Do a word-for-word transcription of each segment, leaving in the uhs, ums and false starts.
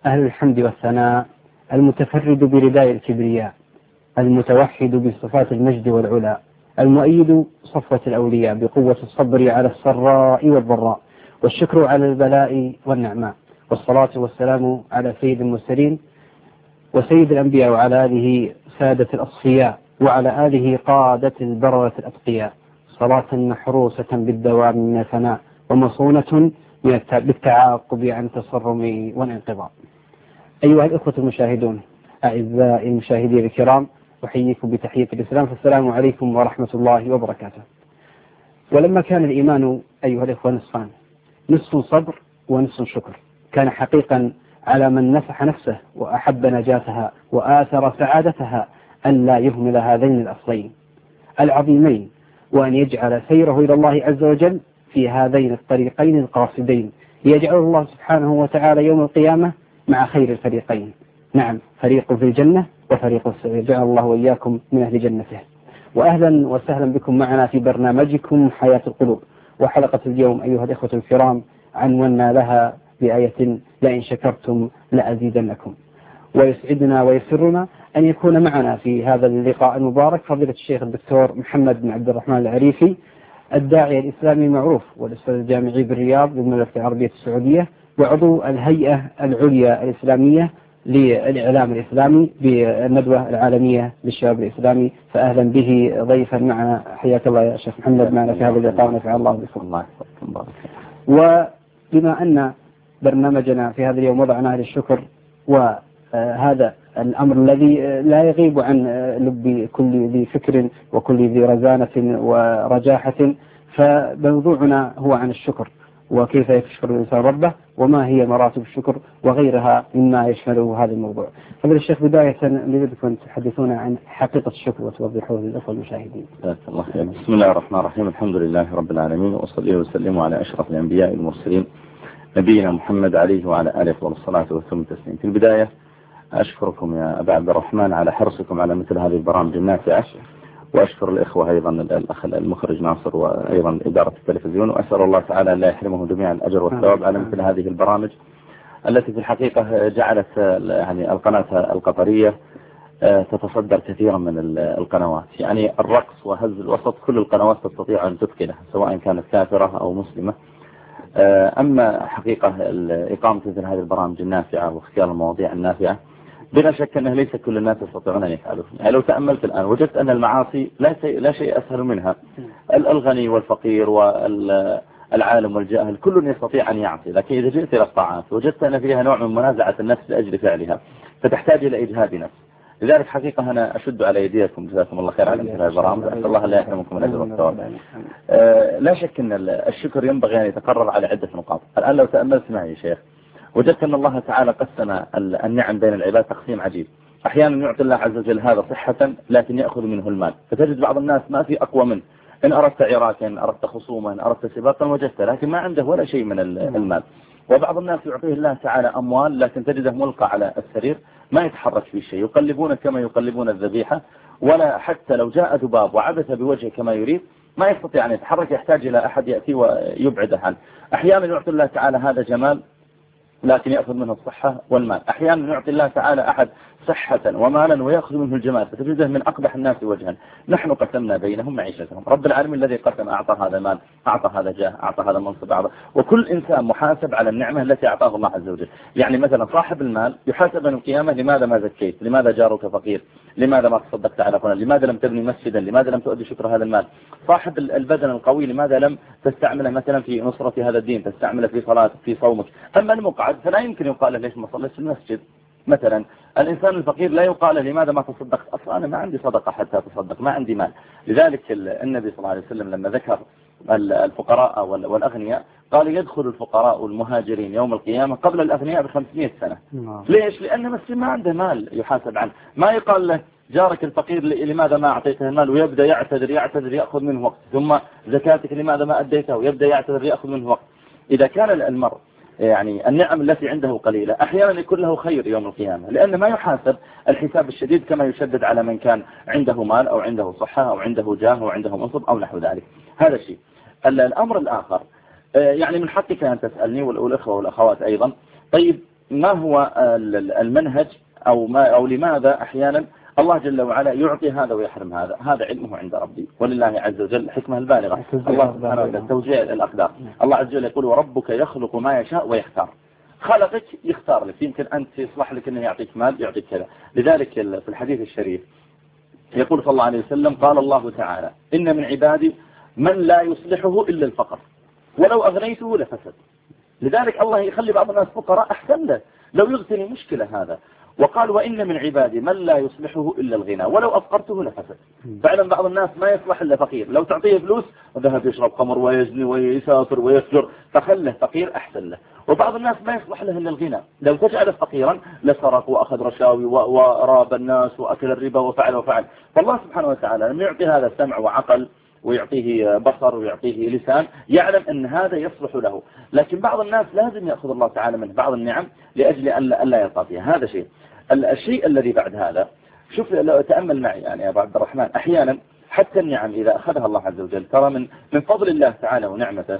أهل الحمد والثناء، المتفرد برداء الكبرياء، المتوحد بصفات المجد والعلا، المؤيد صفوة الأولياء بقوة الصبر على السراء والضراء، والشكر على البلاء والنعماء، والصلاة والسلام على سيد المرسلين وسيد الأنبياء وعلى آله سادة الأصفياء وعلى آله قادة البررة الأتقياء، صلاة محروسة بالدوام من الفناء ومصونة بالتعاقب عن تصرم والانقضاء. أيها الأخوة المشاهدون، أعزائي المشاهدين الكرام، أحييكم بتحية الإسلام، فالسلام عليكم ورحمة الله وبركاته. ولما كان الإيمان أيها الأخوة نصفان، نصف صبر ونصف شكر، كان حقيقا على من نصح نفسه وأحب نجاتها وآثر سعادتها أن لا يهمل هذين الأصلين العظيمين، وأن يجعل سيره إلى الله عز وجل في هذين الطريقين القاصدين، يجعل الله سبحانه وتعالى يوم القيامة مع خير الفريقين. نعم، فريق في الجنة وفريق السعير، جعل الله وإياكم من أهل جنته. وأهلا وسهلا بكم معنا في برنامجكم حياة القلوب. وحلقة اليوم أيها الإخوة الكرام عنونا لها بآية: لئن شكرتم لأزيدنكم. ويسعدنا ويسرنا أن يكون معنا في هذا اللقاء المبارك فضيلة الشيخ الدكتور محمد بن عبد الرحمن العريفي، الداعية الإسلامي المعروف والأستاذ الجامعي بالرياض بالمملكة العربية السعودية، وعضو الهيئة العليا الإسلامية للإعلام الإسلامي بالندوة العالمية للشباب الإسلامي. فأهلا به ضيفا معنا، حياك الله يا شيخ محمد معنا في هذا اللقاء، ونفع الله بكم. وبما أن برنامجنا في هذا اليوم وضعناه للشكر، وهذا الأمر الذي لا يغيب عن لب كل ذي فكر وكل ذي رزانة ورجاحة، فموضوعنا هو عن الشكر، وكيف يشكر الإنسان ربه، وما هي مراتب الشكر، وغيرها مما يشمله هذا الموضوع. فضل الشيخ، بداية نريدكم تحدثونا عن حقيقة الشكر وتوضحوه للأخوة المشاهدين. الله. بسم الله الرحمن الرحيم، الحمد لله رب العالمين، وصلي وسلم على أشرف الأنبياء والمرسلين نبينا محمد عليه وعلى آله والصلاة والسلام والتسليم. في البداية أشكركم يا أبا عبد الرحمن على حرصكم على مثل هذه البرامج النافعة، وأشكر الإخوة أيضا الأخ المخرج ناصر وأيضا إدارة التلفزيون، وأسأل الله تعالى أن لا يحرمهم جميعا الأجر والثواب على مثل هذه البرامج التي في الحقيقة جعلت يعني القناة القطرية تتصدر كثيرا من القنوات. يعني الرقص وهز الوسط كل القنوات تستطيع أن تثقله سواء كانت كافرة أو مسلمة. أما حقيقة إقامة مثل هذه البرامج النافعة واختيار المواضيع النافعة بلا شك أنه ليس كل الناس يستطيعون أن يفعلوا. يعني لو تأملت الآن وجدت أن المعاصي لا شيء, لا شيء أسهل منها. الغني والفقير والعالم والجاهل كل يستطيع أن يعصي، لكن إذا جئت إلى الطاعات وجدت أن فيها نوع من منازعة النفس لأجل فعلها فتحتاج إلى إجهاد نفس. لذلك حقيقة أنا أشد على يديكم، جزاكم الله خير على مثل هذه البرامج، أسأل الله لا يحرمكم الأجر والثواب. لا شك أن الشكر ينبغي أن يتقرر على عدة نقاط. الآن لو تأملت معي يا شيخ وجدت أن الله تعالى قسم النعم بين العباد تقسيم عجيب. أحيانا يعطي الله عز وجل هذا صحة لكن يأخذ منه المال، فتجد بعض الناس ما في أقوى منه، إن أردت عراكا، إن أردت خصوما، إن أردت سباقا وجدت، لكن ما عنده ولا شيء من المال. وبعض الناس يعطيه الله تعالى أموال لكن تجده ملقى على السرير ما يتحرك في شيء، يقلبون كما يقلبون الذبيحة، ولا حتى لو جاء ذباب وعبث بوجهه كما يريد ما يستطيع أن يتحرك، يحتاج إلى أحد يأتي ويبعده عنه. أحيانا يعطي الله تعالى هذا جمال لكن يأخذ منه الصحة والمال. أحيانا يعطي الله تعالى أحد صحة ومالا ويأخذ منه الجمال، فتجده من أقبح الناس وجها. نحن قسمنا بينهم معيشتهم. رب العالمين الذي قسم أعطى هذا المال، أعطى هذا جاه، أعطى هذا المنصب، أعطى، وكل إنسان محاسب على النعمة التي أعطاه الله عز وجل. يعني مثلا صاحب المال يحاسب يوم القيامة: لماذا ما زكيت؟ لماذا جارك فقير؟ لماذا ما تصدقت على فلان؟ لماذا لم تبني مسجدا؟ لماذا لم تؤدي شكر هذا المال؟ صاحب البدن القوي لماذا لم تستعمله مثلا في نصرة هذا الدين، تستعمله في صلاة في صومك؟ أما المقعد فلا يمكن يقال له ليش ما صليت في المسجد مثلا. الإنسان الفقير لا يقال له لماذا ما تصدقت؟ أصلا أنا ما عندي صدقة حتى تصدق، ما عندي مال. لذلك النبي صلى الله عليه وسلم لما ذكر الفقراء والأغنياء قال: يدخل الفقراء والمهاجرين يوم القيامة قبل الأغنياء بخمسمائة سنة. ليش؟ لأن مسلم ما عنده مال يحاسب عنه. ما يقال له جارك الفقير لماذا ما أعطيته المال ويبدأ يعتذر يعتذر يأخذ منه وقت، ثم زكاتك لماذا ما أديته ويبدأ يعتذر يأخذ منه وقت. إذا كان المرء يعني النعم التي عنده قليلة أحيانا يكون له خير يوم القيامة، لأن ما يحاسب الحساب الشديد كما يشدد على من كان عنده مال أو عنده صحة أو عنده جاه أو عنده منصب أو نحو ذلك. هذا الشيء. الأمر الآخر يعني من حقك أن تسألني والأخوة والأخوات أيضا: طيب ما هو المنهج أو, ما أو لماذا أحيانا الله جل وعلا يعطي هذا ويحرم هذا؟ هذا علمه عند ربي ولله عز وجل حكمة البالغة. الله سبحانه وتعالى توزيع الأقدار. الله عز وجل يقول وربك يخلق ما يشاء ويختار. خلقك يختار لك، يمكن أنت يصلح لك أنه يعطيك مال يعطيك كذا. لذلك في الحديث الشريف يقول صلى الله عليه وسلم قال الله تعالى إن من عبادي من لا يصلحه إلا الفقر ولو أغنيته لفسد. لذلك الله يخلي بعض الناس فقراء أحسن له لو يغتني مشكلة هذا. وقال وإن من عبادي من لا يصلحه إلا الغنى ولو أفقرته لفسد. فعلا بعض الناس ما يصلح إلا فقير، لو تعطيه فلوس وذهب يشرب خمر ويزني ويسافر ويفجر فخله فقير أحسن له. وبعض الناس ما يصلح له إلا الغنى، لو تجعله فقيرا لسرق وأخذ رشاوي وراب الناس وأكل الربا وفعل وفعل. فالله سبحانه وتعالى لم يعطي هذا سمع وعقل ويعطيه بصر ويعطيه لسان يعلم أن هذا يصلح له، لكن بعض الناس لازم يأخذ الله تعالى من بعض النعم لأجل أن لا يرضى فيها. هذا شيء. الشيء الذي بعد هذا شوف لو تأمل معي يعني يا أبو عبد الرحمن، أحيانا حتى النعم إذا أخذها الله عز وجل ترى من من فضل الله تعالى ونعمته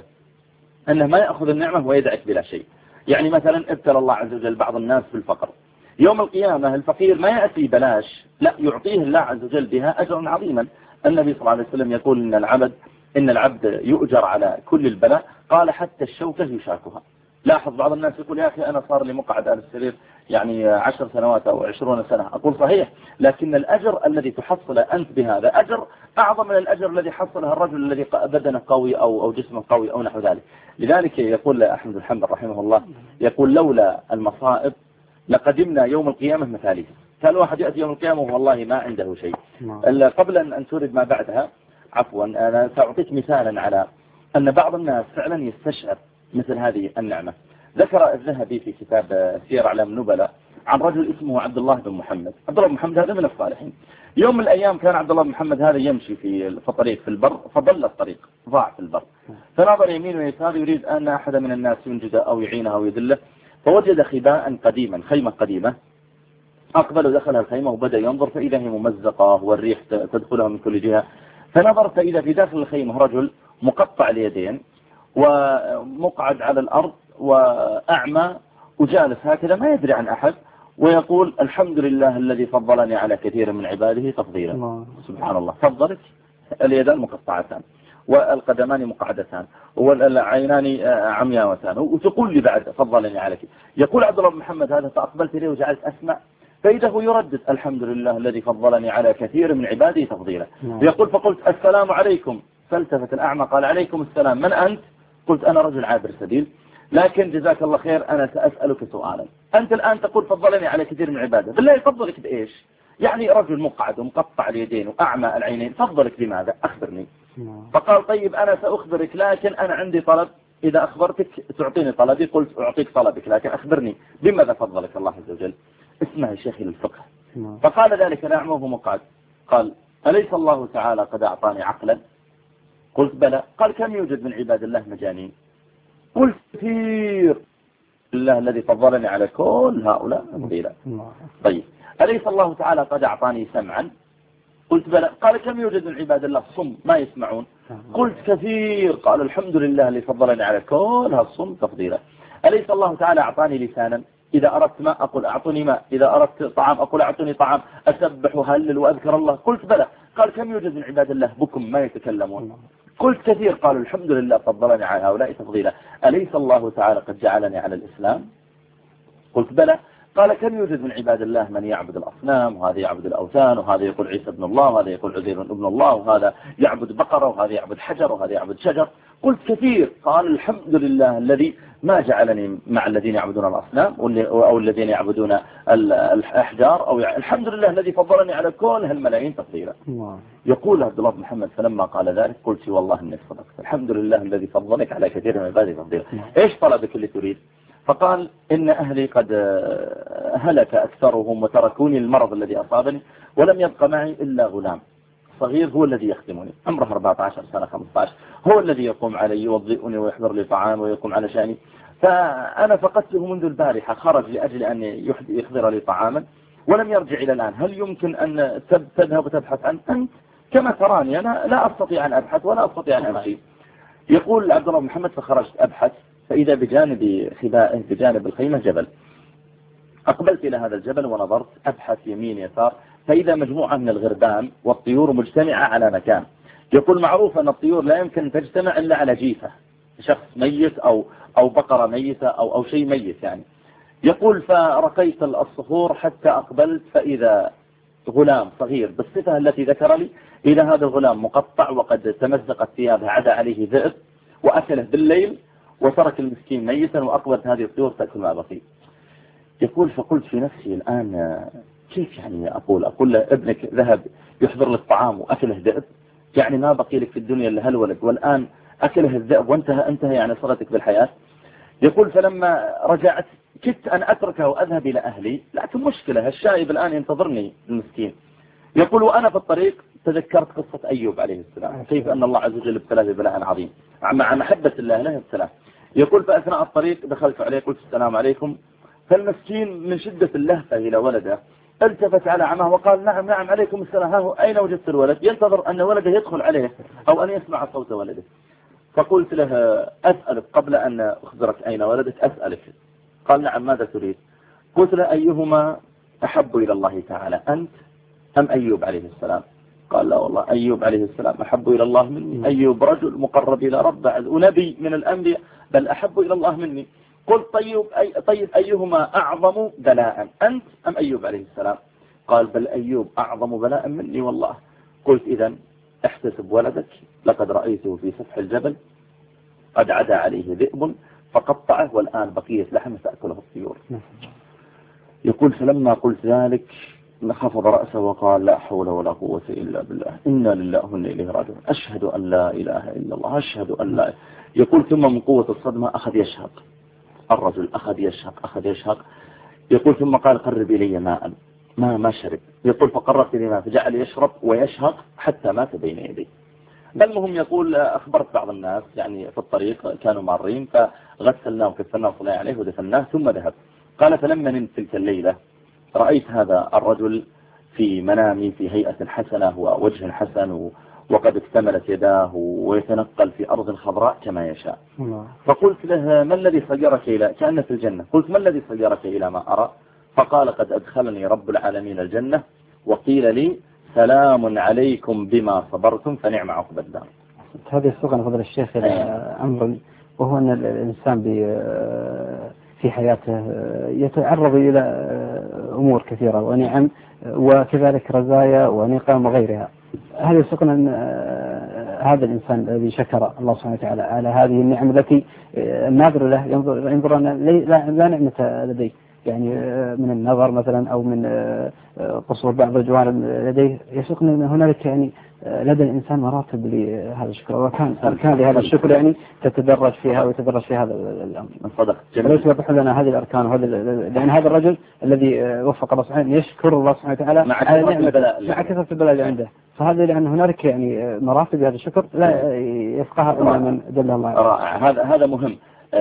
أنه ما يأخذ النعمة ويدعك بلا شيء. يعني مثلا ابتلى الله عز وجل بعض الناس بالفقر، يوم القيامة الفقير ما يأتي بلاش، لا يعطيه الله عز وجل بها أجرا عظيما. النبي صلى الله عليه وسلم يقول إن العبد إن العبد يؤجر على كل البلاء، قال حتى الشوكة يشاكها. لاحظ بعض الناس يقول يا أخي أنا صار لي مقعد على السرير يعني عشر سنوات أو عشرون سنة. أقول صحيح، لكن الأجر الذي تحصل أنت بهذا أجر أعظم من الأجر الذي حصله الرجل الذي بدنه قوي أو أو جسمه قوي أو نحو ذلك. لذلك يقول أحمد الحنبل رحمه الله يقول لولا المصائب لقدمنا يوم القيامة مثاليه. كان واحد يأتي يوم القيامة والله ما عنده شيء. قبل أن تورد ما بعدها عفوا أنا سأعطيك مثالا على أن بعض الناس فعلا يستشعر مثل هذه النعمة. ذكر الذهبي في كتاب سير أعلام النبلاء عن رجل اسمه عبد الله بن محمد. عبد الله بن محمد هذا من الصالحين. يوم من الأيام كان عبد الله بن محمد هذا يمشي في الطريق في البر، فضل الطريق ضاع في البر، فنظر يمين ويسار يريد أن أحد من الناس ينجده أو يعينه أو يدله، فوجد خباء قديما، خيمة قديمة، أقبل ودخل الخيمة وبدأ ينظر فإذا هي ممزقة والريح تدخلها من كل جهة. فنظر فإذا في داخل الخيمة رجل مقطع اليدين ومقعد على الأرض وأعمى وجالس هكذا ما يدري عن أحد ويقول الحمد لله الذي فضلني على كثير من عباده تفضيلا. سبحان الله، فضلك اليدان مقطعتان والقدمان مقعدتان والعينان عمياوتان وتقول لي بعد فضلني عليك. يقول عبد الله بن محمد هذا فأقبلت إليه وجعلت أسمع فإذا هو يردد الحمد لله الذي فضلني على كثير من عباده تفضيلا. يقول فقلت السلام عليكم، فالتفت الأعمى قال عليكم السلام، من أنت؟ قلت أنا رجل عابر سبيل، لكن جزاك الله خير أنا سأسألك سؤالا، أنت الآن تقول فضلني على كثير من عباده، بالله يفضلك بإيش؟ يعني رجل مقعد ومقطع اليدين وأعمى العينين، فضلك بماذا؟ أخبرني. فقال طيب أنا سأخبرك لكن أنا عندي طلب، إذا أخبرتك تعطيني طلبي. قلت أعطيك طلبك لكن أخبرني بماذا فضلك الله عز وجل؟ اسمع يا شيخي للفقه. فقال ذلك الأعمى وهو مقعد قال أليس الله تعالى قد أعطاني عقلا؟ قلت بلى. قال كم يوجد من عباد الله مجانين؟ قلت كثير، الله الذي فضلني على كل هؤلاء فضيلا. طيب أليس الله تعالى قد أعطاني سمعا؟ قلت بلى. قال كم يوجد من عباد الله صم ما يسمعون؟ قلت كثير. قال الحمد لله الذي فضلني على كل هالصم تفضيلا. أليس الله تعالى أعطاني لسانا إذا أردت ماء أقول أعطني ماء، إذا أردت طعام أقول أعطني طعام، أسبح وهلل وأذكر الله؟ قلت بلى. قال كم يوجد من عباد الله بكم ما يتكلمون؟ قلت كثير. قالوا الحمد لله فضلني على هؤلاء تفضيلا. أليس الله تعالى قد جعلني على الإسلام؟ قلت بلى. قال كم يوجد من عباد الله من يعبد الأصنام، وهذا يعبد الأوثان، وهذا يقول عيسى ابن الله، وهذا يقول عزير ابن الله، وهذا يعبد بقرة، وهذا يعبد حجر، وهذا يعبد شجر؟ قلت كثير. قال الحمد لله الذي ما جعلني مع الذين يعبدون الأصنام أو الذين يعبدون الأحجار، أو الحمد لله الذي فضلني على كل هالملايين تفضيلا. يقول عبد الله بن محمد فلما قال ذلك قلت والله إنك صدقت، الحمد لله الذي فضلك على كثير من عباده تفضيلا. إيش طلبك اللي تريد؟ فقال إن أهلي قد هلك أكثرهم وتركوني المرض الذي أصابني ولم يبق معي إلا غلام صغير هو الذي يخدمني، عمره أربعة عشر سنة خمسة عشر، هو الذي يقوم علي يوضئني ويحضر لي طعام ويقوم على شأني. فأنا فقدته منذ البارحة، خرج لأجل أن يحضر لي طعاما ولم يرجع إلى الآن، هل يمكن أن تذهب وتبحث عنه؟ أنت كما تراني أنا لا أستطيع أن أبحث ولا أستطيع أن أمشي. يقول عبد الله محمد فخرجت أبحث فإذا بجانب خبائه بجانب الخيمة جبل، أقبلت إلى هذا الجبل ونظرت أبحث يمين يسار، فإذا مجموعة من الغربان والطيور مجتمعة على مكان. يقول معروف أن الطيور لا يمكن تجتمع إلا على جيفة، شخص ميت أو أو بقرة ميتة أو أو شيء ميت يعني. يقول فرقيت الصخور حتى أقبلت، فإذا غلام صغير بالصفة التي ذكر لي، إذا هذا الغلام مقطع وقد تمزقت ثيابه، عدا عليه ذئب وأكله بالليل وترك المسكين ميتا، وأقبلت هذه الطيور تأكل ما بقي. يقول فقلت في نفسي الآن كيف يعني أقول أقول له ابنك ذهب يحضر لك طعام وأكله ذئب، يعني ما بقي لك في الدنيا إلا هالولد، والآن أكله الذئب وانتهى انتهى يعني صلتك بالحياة. يقول فلما رجعت كدت أن أتركه وأذهب إلى أهلي، لكن مشكلة الشايب الآن ينتظرني المسكين. يقول وأنا في الطريق تذكرت قصة أيوب عليه السلام، كيف أن الله عز وجل ابتلاه ببلاء عظيم مع محبة الله له ابتلاه. يقول فأثناء الطريق دخلت عليه قلت السلام عليكم، فالمسكين من شدة اللهفة إلى ولده التفت على عمه وقال نعم نعم عليكم السلام، ها هو أين وجدت الولد؟ ينتظر أن ولده يدخل عليه أو أن يسمع صوت ولده. فقلت له أسألك قبل أن أخبرك أين ولدك أسألك. قال نعم ماذا تريد؟ قلت له أيهما أحب إلى الله تعالى، أنت أم أيوب عليه السلام؟ قال لا والله أيوب عليه السلام أحب إلى الله مني، أيوب رجل مقرب إلى ربه ونبي من الأنبياء بل أحب إلى الله مني. قلت طيب, أي طيب أيهما أعظم بلاء، أنت أم أيوب عليه السلام؟ قال بل أيوب أعظم بلاء مني والله. قلت إذن احتسب ولدك، لقد رأيته في سفح الجبل قد عدا عليه ذئب فقطعه والآن بقية لحم تأكله الطيور. يقول فلما قلت ذلك خفض رأسه وقال لا حول ولا قوة إلا بالله، إنا لله وإنا إليه راجعون، أشهد أن لا إله إلا الله، أشهد أن لا. يقول ثم من قوة الصدمة أخذ يشهق الرجل، أخذ يشهق أخذ يشهق. يقول ثم قال قرب إلي ماء، ما ما شرب. يقول فقربت إلي ماء فجعل يشرب ويشهق حتى مات بين يدي. المهم يقول أخبرت بعض الناس يعني في الطريق كانوا مارين، فغسلناه وكفناه صلى عليه ودفناه ثم ذهب. قال فلما نمت تلك الليلة رأيت هذا الرجل في منامي في هيئة حسنة ووجه حسن وقد اكتملت يداه ويتنقل في أرض خضراء كما يشاء. فقلت له ما الذي صيرك إلى كأنه في الجنة، قلت ما الذي صيرك إلى ما أرى؟ فقال قد أدخلني رب العالمين الجنة وقيل لي سلام عليكم بما صبرتم فنعم عقب الدار. هذه السوق فضل الشيخ إلى أمر، وهو أن الإنسان في حياته يتعرض إلى أمور كثيرة ونعم وكذلك رزايا ونقام وغيرها. هذه السوق أن هذا الإنسان الذي شكر الله سبحانه وتعالى على هذه النعم التي الناظر له ينظر, ينظر أن لا نعمة لديه، يعني من النظر مثلا أو من قصور بعض الجوانب لديه، يسوق أن هنالك يعني لدى الإنسان مراتب لهذا الشكر، وكان أركان لهذا الشكر يعني تتدرج فيها ويتدرج في هذا الأمر. صدق. وليس يوضح لنا هذه الأركان وهذا لأن هذا الرجل الذي وفق الله سبحانه يشكر الله سبحانه وتعالى مع كثرة البلاء مع كثرة البلاء اللي عنده، فهذا لأن هنالك يعني مراتب لهذا الشكر لا يفقهها إلا من دل الله. رائع. هذا هذا مهم.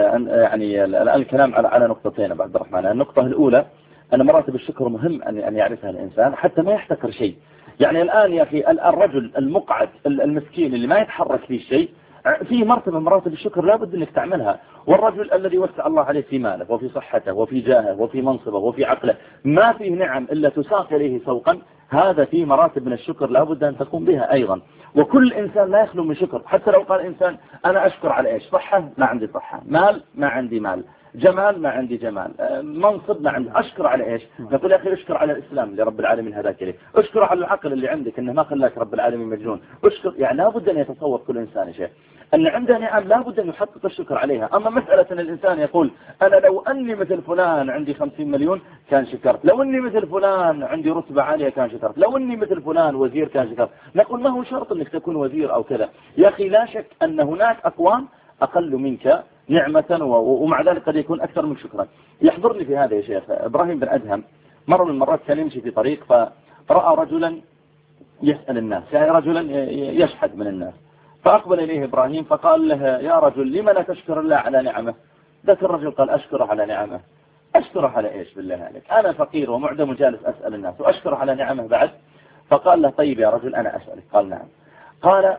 يعني الآن الكلام على على نقطتين يا عبد الرحمن. النقطة الأولى أن مراتب الشكر مهم أن أن يعرفها الإنسان حتى ما يحتكر شيء. يعني الآن يا أخي الرجل المقعد المسكين اللي ما يتحرك فيه شيء في مرتبة مراتب الشكر لا بد أنك تعملها. والرجل الذي وسع الله عليه في ماله وفي صحته وفي جاهه وفي منصبه وفي عقله ما فيه نعم إلا تساق إليه سوقا، هذا في مراتب من الشكر لا بد أن تقوم بها أيضا. وكل إنسان لا يخلو من شكر، حتى لو قال إنسان أنا أشكر على إيش؟ صحة ما عندي صحة، مال ما عندي مال، جمال ما عندي جمال، منصب ما عندي، أشكر على إيش؟ نقول يا أخي أشكر على الإسلام اللي رب العالمين هداك إليه، أشكر على العقل اللي عندك إنه ما خلاك رب العالمين مجنون، أشكر. يعني لا بد أن يتصور كل إنسان شيء أن عنده نعم لا بد أن يحقق الشكر عليها. أما مسألة أن الإنسان يقول أنا لو أني مثل فلان عندي خمسين مليون كان شكرت، لو أني مثل فلان عندي رتبة عالية كان شكرت، لو أني مثل فلان وزير كان شكرت. نقول ما هو شرط أنك تكون وزير أو كذا يا أخي، لا شك أن هناك أقوام أقل منك نعمة ومع ذلك قد يكون أكثر من شكرا. يحضرني في هذا يا شيخ إبراهيم بن أدهم مرة من المرات كان يمشي في طريق فرأى رجلا يسأل الناس، يعني رجلا يشحد من الناس، فأقبل إليه إبراهيم فقال له يا رجل لما لا تشكر الله على نعمه؟ ذاك الرجل قال أشكره على نعمه. أشكره على إيش بالله عليك؟ أنا فقير ومعدم جالس أسأل الناس وأشكره على نعمه بعد؟ فقال له طيب يا رجل أنا أسألك. قال نعم. قال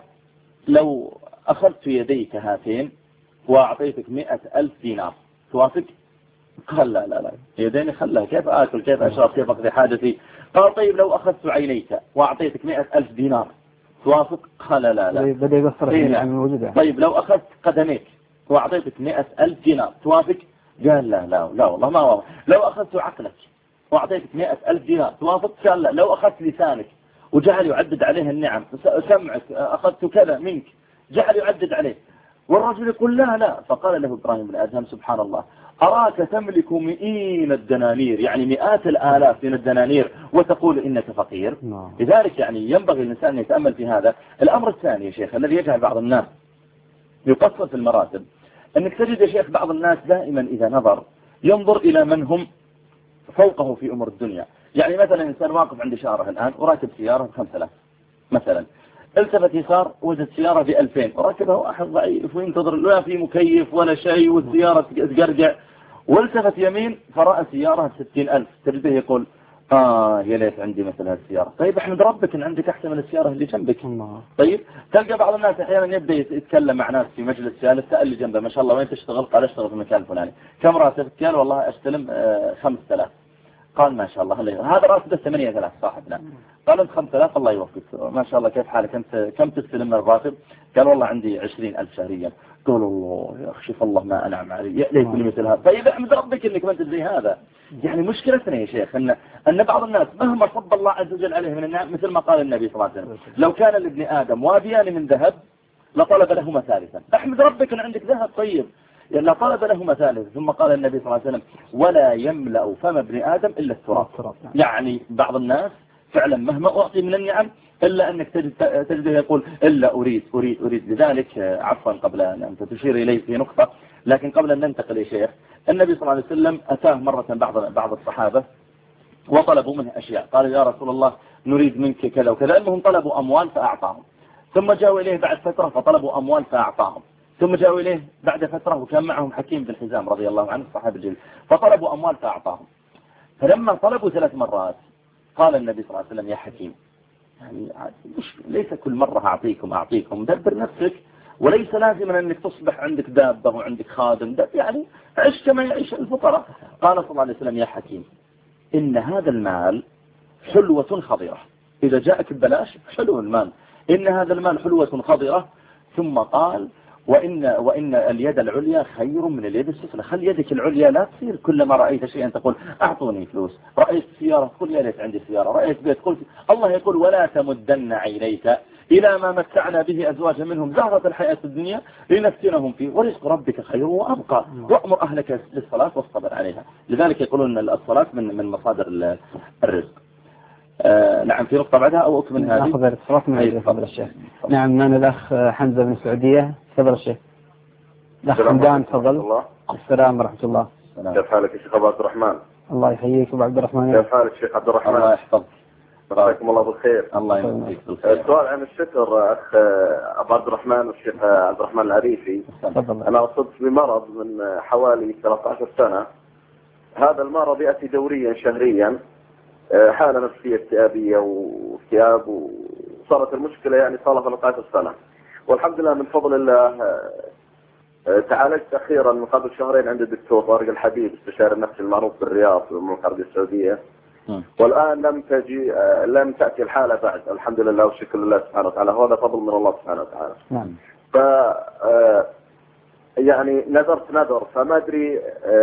لو أخذت يديك هاتين وأعطيتك مئة ألف دينار توافق؟ قال لا لا لا يديني خلها، كيف آكل كيف أشرب كيف أقضي حاجتي؟ قال طيب لو أخذت عينيك وأعطيتك مئة ألف دينار توافق؟ قال لا لا لا. بدأ يقصر في النعم الموجودة. طيب لو أخذت قدميك وأعطيتك مئة ألف دينار توافق؟ قال لا لا لا والله ما وافق. لو أخذت عقلك وأعطيتك مئة ألف دينار توافق؟ قال لا. لو أخذت لسانك وجعل يعدد عليه النعم، سمعك أخذت كذا منك جعل يعدد عليه، والرجل يقول لا لا. فقال له إبراهيم بن أدهم سبحان الله أراك تملك مئين الدنانير، يعني مئات الآلاف من الدنانير، وتقول إنك فقير. لذلك يعني ينبغي الإنسان أن يتأمل في هذا. الأمر الثاني يا شيخ الذي يجعل بعض الناس يقصر في المراتب، أنك تجد يا شيخ بعض الناس دائما إذا نظر ينظر إلى من هم فوقه في أمور الدنيا. يعني مثلا إنسان واقف عند إشارة الآن وراكب سيارة بخمسة آلاف مثلا، التفت يسار وجد سيارة بألفين وركبها واحد ضعيف وينتظر لا في مكيف ولا شيء والسيارة تقرقع، والتفت يمين فرأى سيارة بستين ألف، تجده يقول آه يا ليت عندي مثل هالسيارة. طيب احمد ربك ان عندك احسن من السيارة اللي جنبك. الله. طيب تلقى بعض الناس احيانا يبدأ يتكلم مع ناس في مجلس سيالة، سأل اللي جنبه ما شاء الله وين تشتغل؟ قال اشتغل في المكان الفلاني. كم راتبك؟ قال والله استلم آه خمسة آلاف. قال ما شاء الله هذا راتبه ثمانية آلاف صاحبنا. قال انت خمسة آلاف الله يوفقك ما شاء الله كيف حالك انت كم تستلم من الراتب؟ قال والله عندي عشرين ألف شهريا. قال الله يا اخي شوف الله ما انعم علي يا ليتني مثل هذا. طيب احمد ربك انك ما انت زي هذا. يعني مشكلتنا يا شيخ ان ان بعض الناس مهما صب الله عز وجل عليه من النعم مثل ما قال النبي صلى الله عليه وسلم لو كان لابن ادم واديان من ذهب لطلب لهما ثالثا. احمد ربك ان عندك ذهب طيب لا طلب لهما ثالث. ثم قال النبي صلى الله عليه وسلم ولا يملأ فم ابن آدم إلا التراب. يعني بعض الناس فعلا مهما أعطي من النعم إلا أنك تجده يقول إلا أريد أريد أريد. لذلك عفوا قبل أن تشير إليه في نقطة، لكن قبل أن ننتقل يا شيخ، النبي صلى الله عليه وسلم أتاه مرة بعض بعض الصحابة وطلبوا منه أشياء، قال يا رسول الله نريد منك كذا وكذا، أنهم طلبوا أموال فأعطاهم. ثم جاءوا إليه بعد فترة فطلبوا أموال فأعطاهم. ثم جاءوا إليه بعد فترة وكان معهم حكيم بن حزام رضي الله عنه الصحابي الجليل فطلبوا أموال فأعطاهم. فلما طلبوا ثلاث مرات قال النبي صلى الله عليه وسلم يا حكيم يعني مش ليس كل مرة أعطيكم أعطيكم دبر نفسك، وليس لازم أنك تصبح عندك دابة وعندك خادم، يعني عش كما يعيش الفقراء. قال صلى الله عليه وسلم يا حكيم إن هذا المال حلوة خضرة، إذا جاءك ببلاش حلو المال، إن هذا المال حلوة خضرة. ثم قال وإن, وإن اليد العليا خير من اليد السفلى. خلي يدك العليا لا تصير كلما رأيت شيئا تقول أعطوني فلوس، رأيت سيارة تقول يا ليت عندي سيارة، رأيت بيت قلت. الله يقول ولا تمدن عينيك إلى ما متعنا به أزواجا منهم زهرة الحياة الدنيا لنفتنهم فيه ورزق ربك خير وأبقى وأمر أهلك للصلاة واصطبر عليها. لذلك يقولون أن الصلاة من من مصادر الرزق. آه نعم في نقطة بعدها أو أكمل هذه؟ نأخذ الاتصالات من تفضل الشيخ. نعم معنا الأخ حمزة من السعودية. تفضل الشيخ. الأخ حمدان تفضل. السلام ورحمة الله. كيف حالك يا شيخ أبو عبد الرحمن؟ الله يحييك أبو عبد الرحمن. كيف حالك شيخ عبد الرحمن؟ الله يحفظك. جزاكم الله بالخير. الله يمسيك بالخير. السؤال عن الشكر أخ أبو عبد الرحمن والشيخ عبد الرحمن العريفي. تفضل. أنا أصبت بمرض من حوالي ثلاثة عشر سنة. هذا المرض يأتي دوريا شهريا، حالة نفسية اكتئابية واكتئاب، وصارت المشكلة يعني صار لها ثلاثة عشر سنة، والحمد لله من فضل الله تعالجت أخيرا من قبل شهرين عند الدكتور طارق الحبيب استشاري النفسي المعروف بالرياض في المملكة العربية السعودية. والآن لم تجي لم تأتي الحالة بعد الحمد لله والشكر لله سبحانه وتعالى، وهذا فضل من الله سبحانه وتعالى. نعم. ف يعني نذرت نذر فما أدري،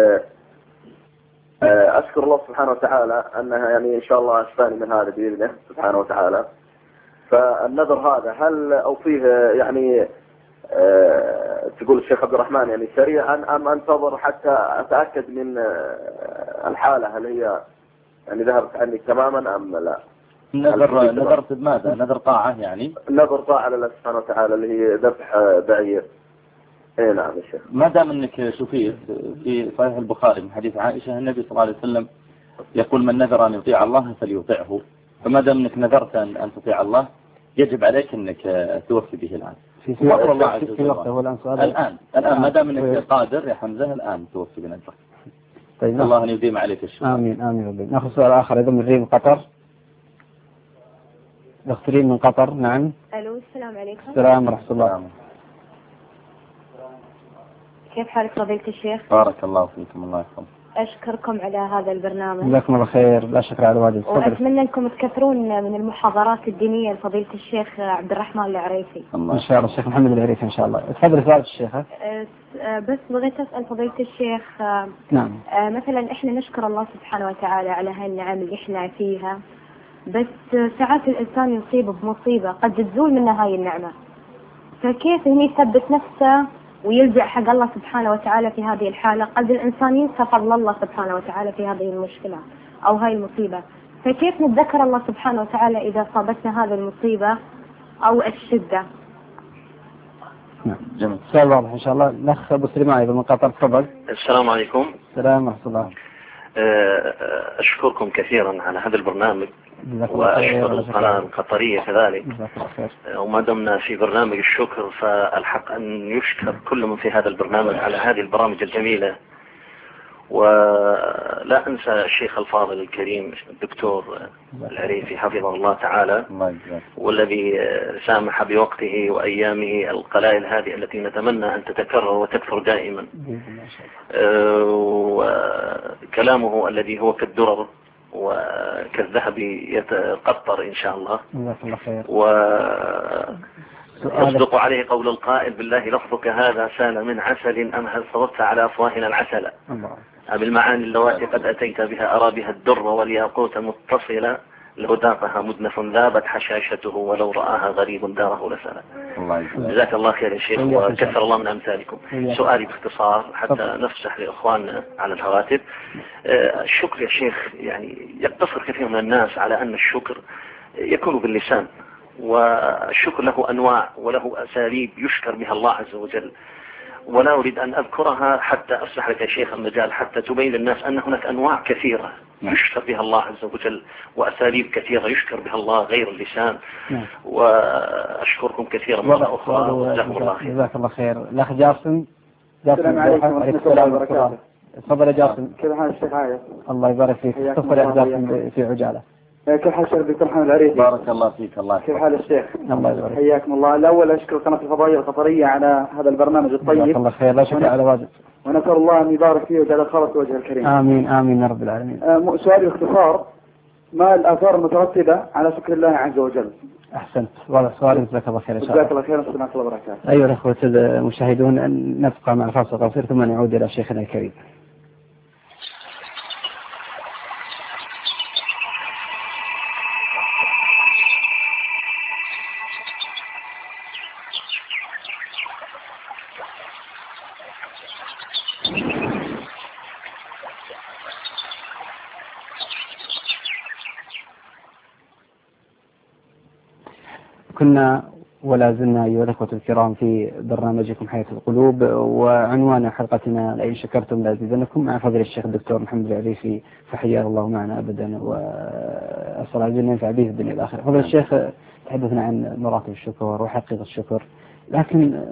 أشكر الله سبحانه وتعالى أنها يعني إن شاء الله أشفاني من هذا بإذنه سبحانه وتعالى. فالنذر هذا هل أوفيه يعني أه تقول الشيخ عبد الرحمن يعني سريعا أم أنتظر حتى أتأكد من الحالة هل هي يعني ذهبت عني تماما أم لا؟ نذر نذرت بماذا؟ نذر طاعة يعني؟ نذر طاعة لله سبحانه وتعالى اللي هي ذبح بعير. اي نعم يا شيخ. ما دام انك شوفيه في صحيح البخاري من حديث عائشة النبي صلى الله عليه وسلم يقول من نذر أن يطيع الله فليطيعه، فما دام انك نذرت أن تطيع الله يجب عليك انك توفي به الآن. في في وقت الله عز وجل. الآن الآن الآن ما دام انك قادر يا حمزة الآن توفي بنذرك. طيب الله أن يديم عليك الشكر. آمين آمين ربي. نأخذ سؤال آخر أيضا من ريم قطر. دكتورين من قطر. نعم. ألو السلام عليكم. السلام ورحمة الله. كيف حالك فضيلة الشيخ؟ بارك الله فيكم الله يحفظك. أشكركم على هذا البرنامج. جزاكم الله خير. لا شكر على واجب. وأتمنى أنكم تكثرون من المحاضرات الدينية لفضيلة الشيخ عبد الرحمن العريفي. إن شاء الله الشيخ محمد العريفي إن شاء الله. تفضل سؤال الشيخ. بس بغيت أسأل فضيلة الشيخ. نعم. مثلا إحنا نشكر الله سبحانه وتعالى على هاي النعم اللي إحنا فيها، بس ساعات الإنسان يصيب بمصيبة قد تزول منه هاي النعمة، فكيف هني يثبت نفسه ويلجأ حق الله سبحانه وتعالى في هذه الحالة؟ قد الإنسان ينسى فضل الله سبحانه وتعالى في هذه المشكلة أو هاي المصيبة، فكيف نتذكر الله سبحانه وتعالى إذا صابتنا هذه المصيبة أو الشدة؟ نعم جميل. سؤال واضح إن شاء الله. الأخ أبو سليمان أيضا من قطر تفضل. السلام عليكم. السلام ورحمة الله. أشكركم كثيرا على هذا البرنامج وأشكر القناة القطرية كذلك، وما دمنا في برنامج الشكر فالحق أن يشكر كل من في هذا البرنامج على هذه البرامج الجميلة. ولا أنسى الشيخ الفاضل الكريم الدكتور العريفي حفظه الله تعالى، والذي سامح بوقته وأيامه القلائل هذه التي نتمنى أن تتكرر وتكثر دائما، وكلامه الذي هو كالدرر وكالذهب يتقطر إن شاء الله، ويصدق عليه قول القائل بالله لفظك هذا سال من عسل أم هل صببت على أفواهنا العسل أم المعاني اللواتي قد أتيت بها أرى بها الدر والياقوت متصلة لو ذاقها مدنف ذابت حشاشته ولو رآها غريب داره لسلا. جزاك الله خير يا شيخ وكثر الله من أمثالكم. سؤالي باختصار حتى نفسح لإخواننا على الهواتف. الشكر يا شيخ يعني يقتصر كثير من الناس على أن الشكر يكون باللسان، والشكر له أنواع وله أساليب يشكر بها الله عز وجل، ولا أريد أن أذكرها حتى أفسح لك يا شيخ المجال حتى تبين للناس أن هناك أنواع كثيرة يشكر بها الله عز وجل وأساليب كثيرة يشكر بها الله غير اللسان. وأشكركم كثيرا مرة أخرى. جزاكم الله خير. جزاك الله خير. الأخ جاسم. السلام عليكم ورحمة الله وبركاته. تفضل يا جاسم. كيف حال الشيخ عاية؟ الله يبارك فيك. تفضل يا جاسم في عجالة. كيف حال الشيخ الدكتور محمد العريفي؟ بارك الله فيك. الله كيف حال الشيخ؟ الله يبارك. حياكم الله. الأول أشكر قناة الفضائية القطرية على هذا البرنامج الطيب. جزاك الله خير. لا شكر على واجب. ونسأل الله أن يبارك فيه وجعل الخالص وجه الكريم. آمين آمين يا رب العالمين. آه سؤالي باختصار، ما الآثار المترتبة على شكر الله عز وجل؟ أحسنت. والله سؤال. جزاك الله خير إن شاء الله. جزاك الله خير. السلام عليكم ورحمة الله وبركاته. أيها الأخوة المشاهدون أن نبقى مع فاصل قصير ثم نعود إلى شيخنا الكريم. كنا ولا زلنا أيها الأخوة الكرام في برنامجكم حياة القلوب، وعنوان حلقتنا لئن شكرتم لأزيدنكم مع فضل الشيخ الدكتور محمد العريفي فحياه الله معنا أبدا، وأسأل الله أن ينفع به الدنيا والآخرة. فضل الشيخ تحدثنا عن مراتب الشكر وحقيقة الشكر، لكن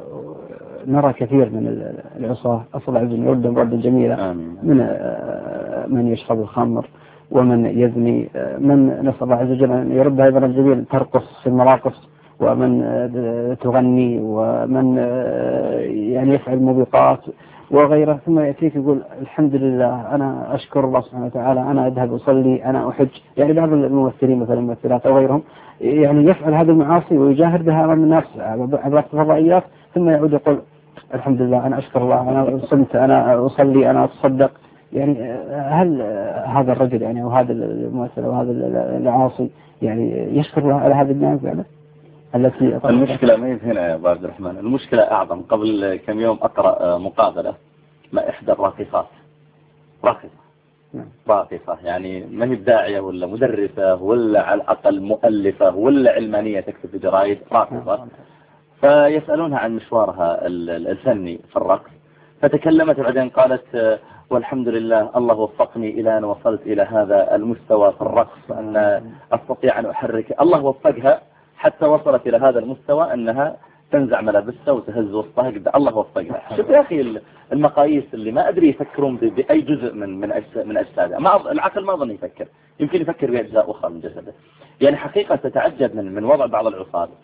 نرى كثير من العصاة أسأل الله عز وجل يردهم ردا جميلا، من من يشرب الخمر ومن يزني، من نسأل الله عز وجل أن يرد أيضا الجميل ترقص في المراقص، ومن تغني، ومن يعني يفعل موبقات وغيره، ثم يأتيك يقول الحمد لله أنا أشكر الله سبحانه وتعالى، أنا أذهب أصلي، أنا أحج. يعني بعض الممثلين مثلا الممثلات أو غيرهم يعني يفعل هذه المعاصي ويجاهر بها أمام الناس عبر الفضائيات، ثم يعود يقول الحمد لله أنا أشكر الله، أنا صمت، أنا أصلي، أنا أتصدق. يعني هل هذا الرجل يعني أو هذا الممثل أو هذا العاصي يعني يشكر الله على هذه النعم فعلا التي المشكلة ما هي هنا يا أبو عبد الرحمن، المشكلة أعظم. قبل كم يوم أقرأ مقابلة مع إحدى الراقصات، راقصة راقصة يعني ما هي داعية ولا مدرسة ولا على الأقل مؤلفة ولا علمانية تكتب في جرائد، راقصة. فيسألونها عن مشوارها الفني في الرقص، فتكلمت بعدين قالت والحمد لله الله وفقني إلى أن وصلت إلى هذا المستوى في الرقص، أن أستطيع أن أحرك. الله وفقها حتى وصلت إلى هذا المستوى أنها تنزع ملابسها وتهز وسطها قد الله وفقها. شوف يا أخي المقاييس اللي ما أدري يفكرون بأي جزء من من من أجسادها. ما العقل ما ظن يفكر، يمكن يفكر بأجزاء أخرى من جسده. يعني حقيقة تتعجب من من وضع بعض العصاة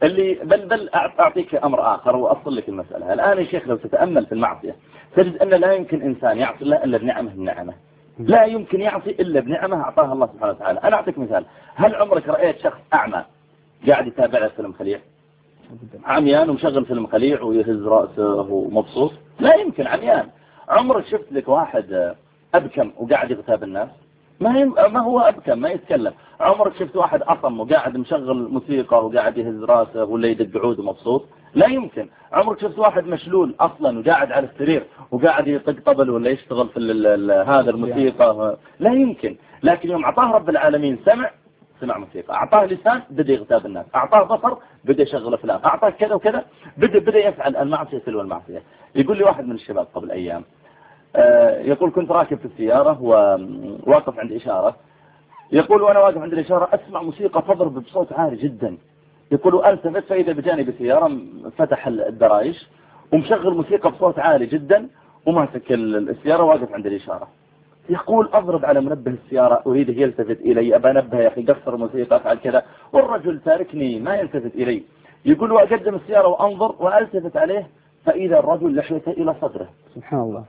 اللي بل بل أعطيك أمر آخر وأصل لك المسألة. الآن يا شيخ لو تتأمل في المعصية تجد أن لا يمكن إنسان يعصي الله إلا بنعمه النعمة، لا يمكن يعصي إلا بنعمه أعطاها الله سبحانه وتعالى. أنا أعطيك مثال، هل عمرك رأيت شخص أعمى قاعد يتابع فيلم خليع؟ عميان ومشغل فيلم خليع ويهز رأسه ومبسوط؟ لا يمكن، عميان. عمرك شفت لك واحد أبكم وقاعد يغتاب الناس؟ ما هي ما هو أبكم ما يتكلم. عمرك شفت واحد أصم وقاعد مشغل موسيقى وقاعد يهز راسه ولا يدق عود ومبسوط؟ لا يمكن. عمرك شفت واحد مشلول أصلا وقاعد على السرير وقاعد يطق طبل ولا يشتغل في هذا الموسيقى؟ لا يمكن. لكن يوم أعطاه رب العالمين سمع سمع موسيقى، أعطاه لسان بدأ يغتاب الناس، أعطاه بصر بدأ يشغل أفلام، أعطاه كذا وكذا بدأ بدأ يفعل المعصية تلو المعصية. يقول لي واحد من الشباب قبل أيام يقول كنت راكب في السيارة وواقف عند إشارة، يقول وأنا واقف عند الإشارة أسمع موسيقى تضرب بصوت عالي جدا، يقول وألتفت فإذا بجانب سيارة فتح الدرايش ومشغل موسيقى بصوت عالي جدا وماسك السيارة واقف عند الإشارة. يقول أضرب على منبه السيارة أريده يلتفت إلي، أبى أنبه يا أخي قصر موسيقى أفعل كذا، والرجل تاركني ما يلتفت إلي. يقول وأقدم السيارة وأنظر وألتفت عليه فإذا الرجل لحيته إلى صدره. سبحان الله.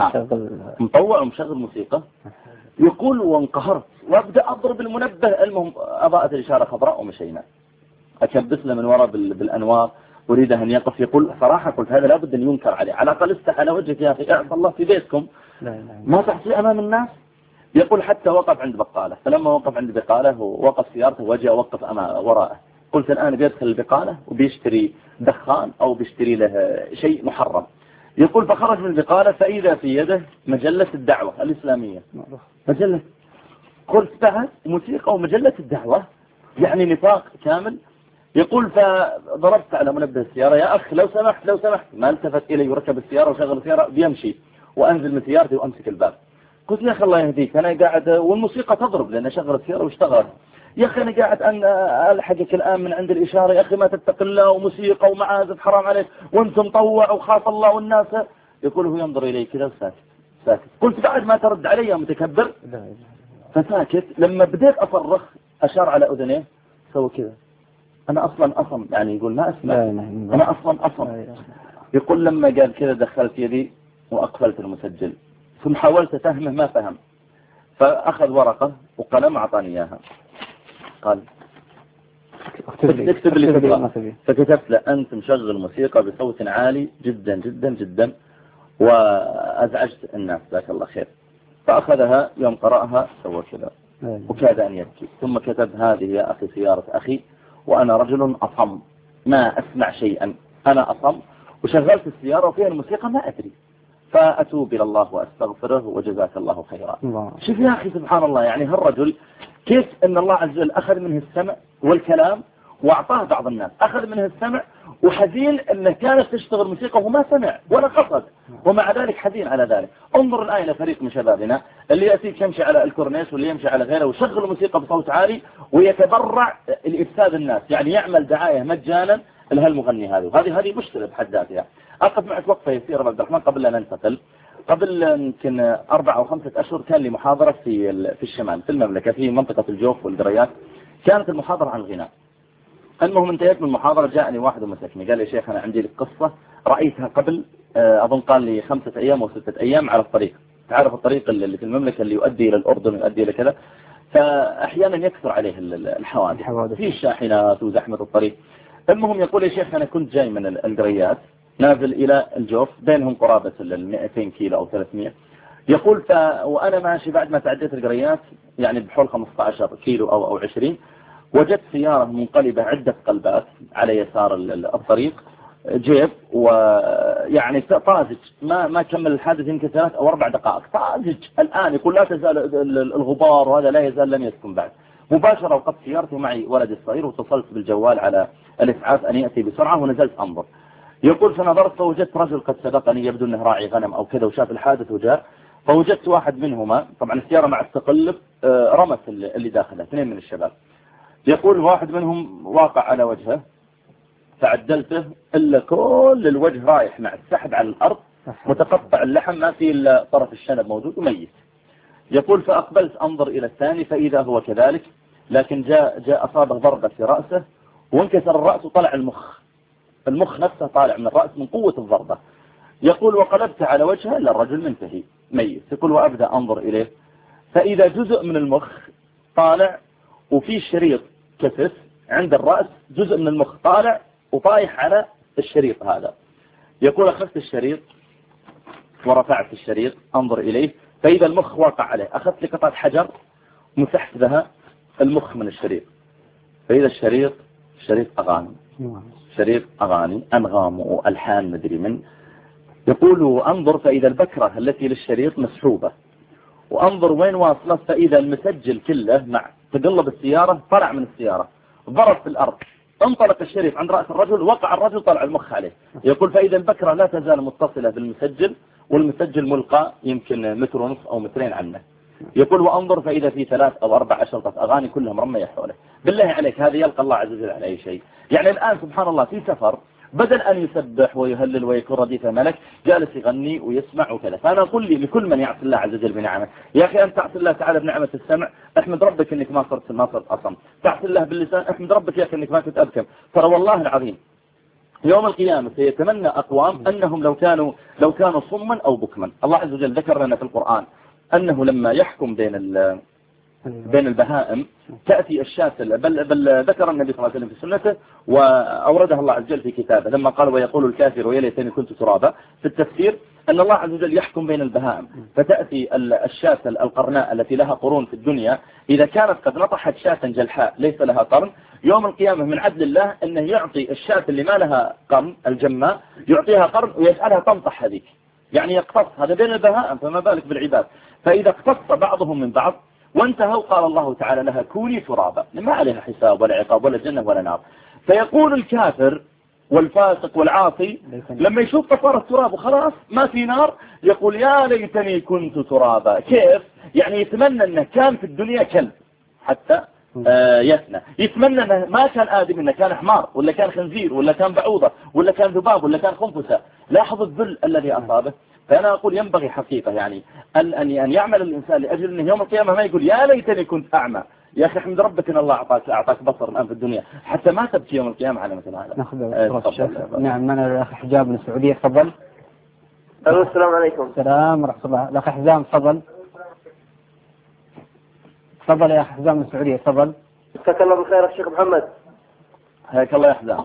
مطوع ومشغل موسيقى. يقول وانقهرت وأبدأ أضرب المنبه، المهم أضاءت الإشارة خضراء ومشينا. أكبس له من وراء بالأنوار أريده أن يقف. يقول صراحة قلت هذا لابد أن ينكر عليه، على الأقل استح على وجهك يا أخي، اعصى الله في بيتكم لا لا ما تحصي أمام الناس. يقول حتى وقف عند بقالة، فلما وقف عند بقالة ووقف سيارته وجاء وقف أمام وراءه، قلت الآن بيدخل البقالة وبيشتري دخان أو بيشتري له شيء محرم. يقول فخرج من البقالة فإذا في يده مجلة الدعوة الإسلامية، مجلة. قلت بعد موسيقى ومجلة الدعوة، يعني نفاق كامل. يقول فضربت على منبه السيارة يا أخ لو سمحت لو سمحت، ما التفت إلي وركب السيارة وشغل السيارة بيمشي وأنزل من سيارتي وأمسك الباب. قلت يا أخي الله يهديك أنا قاعد والموسيقى تضرب لأن شغل السيارة واشتغلت، يا أخي أنا قاعد أن ألحقك الآن من عند الإشارة، يا أخي ما تتق الله وموسيقى ومعازف حرام عليك وأنت مطوع وخاف الله والناس. يقول هو ينظر إلي كذا وساكت ساكت. قلت بعد ما ترد علي يا متكبر، فساكت. لما بديت أصرخ أشار على أذنيه سوى كذا، أنا أصلا أصم، يعني يقول ما أسمع أنا أصلا أصم. يقول لما قال كذا دخلت يدي وأقفلت المسجل، ثم حاولت فهمه ما فهم، فأخذ ورقة وقلم أعطاني إياها قال اكتب لي فكرة. فكتبت له أنت مشغل موسيقى بصوت عالي جدا جدا جدا وأزعجت الناس جزاك الله خير. فأخذها يوم قرأها سوى كذا وكاد أن يبكي، ثم كتب هذه يا أخي سيارة أخي وأنا رجل أصم ما أسمع شيئا، أنا أصم وشغلت السيارة وفيها الموسيقى ما أدري، فأتوب إلى الله وأستغفره وجزاك الله خيرا. شوف يا أخي سبحان الله، يعني هالرجل كيف أن الله عز وجل أخذ منه السمع والكلام وأعطاه بعض الناس، أخذ منه السمع وحزين أنه كانت تشتغل موسيقى وما سمع ولا قصد، ومع ذلك حزين على ذلك. انظر الآن إلى فريق من شبابنا اللي يأتيك يمشي على الكورنيش واللي يمشي على غيره ويشغل موسيقى بصوت عالي ويتبرع لإفساد الناس، يعني يعمل دعاية مجانا لهالمغني هذا، وهذه هذه مشكلة بحد ذاتها. أقف معك وقفة يسيرة عبد الرحمن قبل أن ننتقل. قبل يمكن أربعة أو خمسة أشهر كان لي محاضرة في في الشمال في المملكة في منطقة الجوف والقريات، كانت المحاضرة عن الغناء. المهم انتهيت من المحاضرة جاءني واحد ومسكني قال لي يا شيخ أنا عندي لك قصة رأيتها قبل أظن قال لي خمسة أيام أو ستة أيام على الطريق، تعرف الطريق اللي في المملكة اللي يؤدي إلى الأردن ويؤدي إلى كذا، فأحيانا يكثر عليه الحوادث في الشاحنات وزحمة الطريق. المهم يقول يا شيخ أنا كنت جاي من القريات نازل إلى الجوف بينهم قرابة المئتين كيلو أو ثلاثمئة. يقول ف... وأنا ماشي بعد ما تعديت القريات يعني بحول خمسة عشر كيلو أو أو عشرين، وجدت سيارة منقلبة عدة قلبات على يسار الطريق جيب، ويعني طازج ما ما كمل الحادث يمكن ثلاث أو أربع دقائق طازج. الآن يقول لا تزال الغبار وهذا لا يزال لم يسكن بعد. مباشرة وقفت سيارتي معي ولدي الصغير واتصلت بالجوال على الإسعاف أن يأتي بسرعة ونزلت أنظر. يقول فنظرت فوجدت رجل قد سبقني يبدو أنه راعي غنم أو كذا وشاف الحادث وجاء، فوجدت واحد منهما طبعا السيارة مع التقلب رمت اللي داخلها اثنين من الشباب. يقول واحد منهم واقع على وجهه فعدلته إلا كل الوجه رايح مع السحب على الأرض متقطع اللحم ما في إلا طرف الشنب موجود وميت. يقول فأقبلت أنظر إلى الثاني فإذا هو كذلك، لكن جاء جاء أصابه ضربة في رأسه وانكسر الرأس وطلع المخ، المخ نفسه طالع من الرأس من قوة الضربة. يقول وقلبت على وجهه إلا الرجل منتهي ميت. يقول وأبدأ أنظر إليه فإذا جزء من المخ طالع وفي شريط كسف عند الرأس، جزء من المخ طالع وطايح على الشريط هذا. يقول أخذت الشريط ورفعت الشريط أنظر إليه فإذا المخ واقع عليه، أخذت لي قطعة حجر مسحت بها المخ من الشريط، فإذا الشريط شريط أغاني، شريط أغاني أنغام وألحان مدري من. يقول أنظر فإذا البكرة التي للشريط مسحوبة، وأنظر وين واصلة فإذا المسجل كله مع تقلب السيارة طلع من السيارة ضرب في الأرض، انطلق الشريط عند رأس الرجل، وقع الرجل طلع المخ عليه. يقول فإذا البكرة لا تزال متصلة بالمسجل والمسجل ملقى يمكن متر ونصف أو مترين عنه. يقول وأنظر فإذا في ثلاث أو أربع أشرطة أغاني كلها مرمية حوله. بالله عليك هذا يلقى الله عز وجل على أي شيء؟ يعني الآن سبحان الله في سفر بدل أن يسبح ويهلل ويكون رديف ملك جالس يغني ويسمع وكذا. فأنا أقول لي لكل من يعصي الله عز وجل بنعمه، يا أخي أنت تعصي الله تعالى بنعمة السمع، احمد ربك أنك ما صرت ما صرت أصم. تعصي الله باللسان، احمد ربك يا أخي أنك ما كنت أبكم. ترى والله العظيم يوم القيامة سيتمنى أقوام أنهم لو كانوا لو كانوا صما أو بكما. الله عز وجل ذكر لنا في القرآن أنه لما يحكم بين بين البهائم تأتي الشاة، بل, بل ذكر النبي صلى الله عليه وسلم في سنته وأوردها الله عز وجل في كتابه لما قال ويقول الكافر ويا ليتني كنت ترابا. في التفسير أن الله عز وجل يحكم بين البهائم، فتأتي الشاة القرناء التي لها قرون في الدنيا إذا كانت قد نطحت شاة جلحاء ليس لها قرن، يوم القيامة من عدل الله أنه يعطي الشاة اللي ما لها قرن الجماء يعطيها قرن ويجعلها تنطح هذيك، يعني يقتص. هذا بين البهائم فما بالك بالعباد. فإذا اقتص بعضهم من بعض وانتهوا قال الله تعالى لها كوني ترابا، ما عليها حساب ولا عقاب ولا جنة ولا نار. فيقول الكافر والفاسق والعاصي لما يشوف قطار التراب وخلاص ما في نار يقول يا ليتني كنت ترابا. كيف؟ يعني يتمنى أنه كان في الدنيا كلب حتى آه يفنى، يتمنى أنه ما كان آدم، أنه كان حمار ولا كان خنزير ولا كان بعوضة ولا كان ذباب ولا كان خنفسة. لاحظ الذل الذي أصابه. فأنا أقول ينبغي حقيقة يعني أن أن يعمل الإنسان لأجل أنه يوم القيامة ما يقول يا ليتني كنت أعمى. يا أخي احمد ربك أن الله أعطاك أعطاك بصر الآن في الدنيا حتى ما تبكي يوم القيامة على مثل هذا. ناخذ آه نعم. من الأخ حجاب من السعودية تفضل. السلام عليكم. السلام ورحمة الله. الأخ حزام تفضل. تفضل يا أخ حزام من السعودية تفضل. جزاك الله بالخير يا شيخ محمد. حياك الله يا حزام.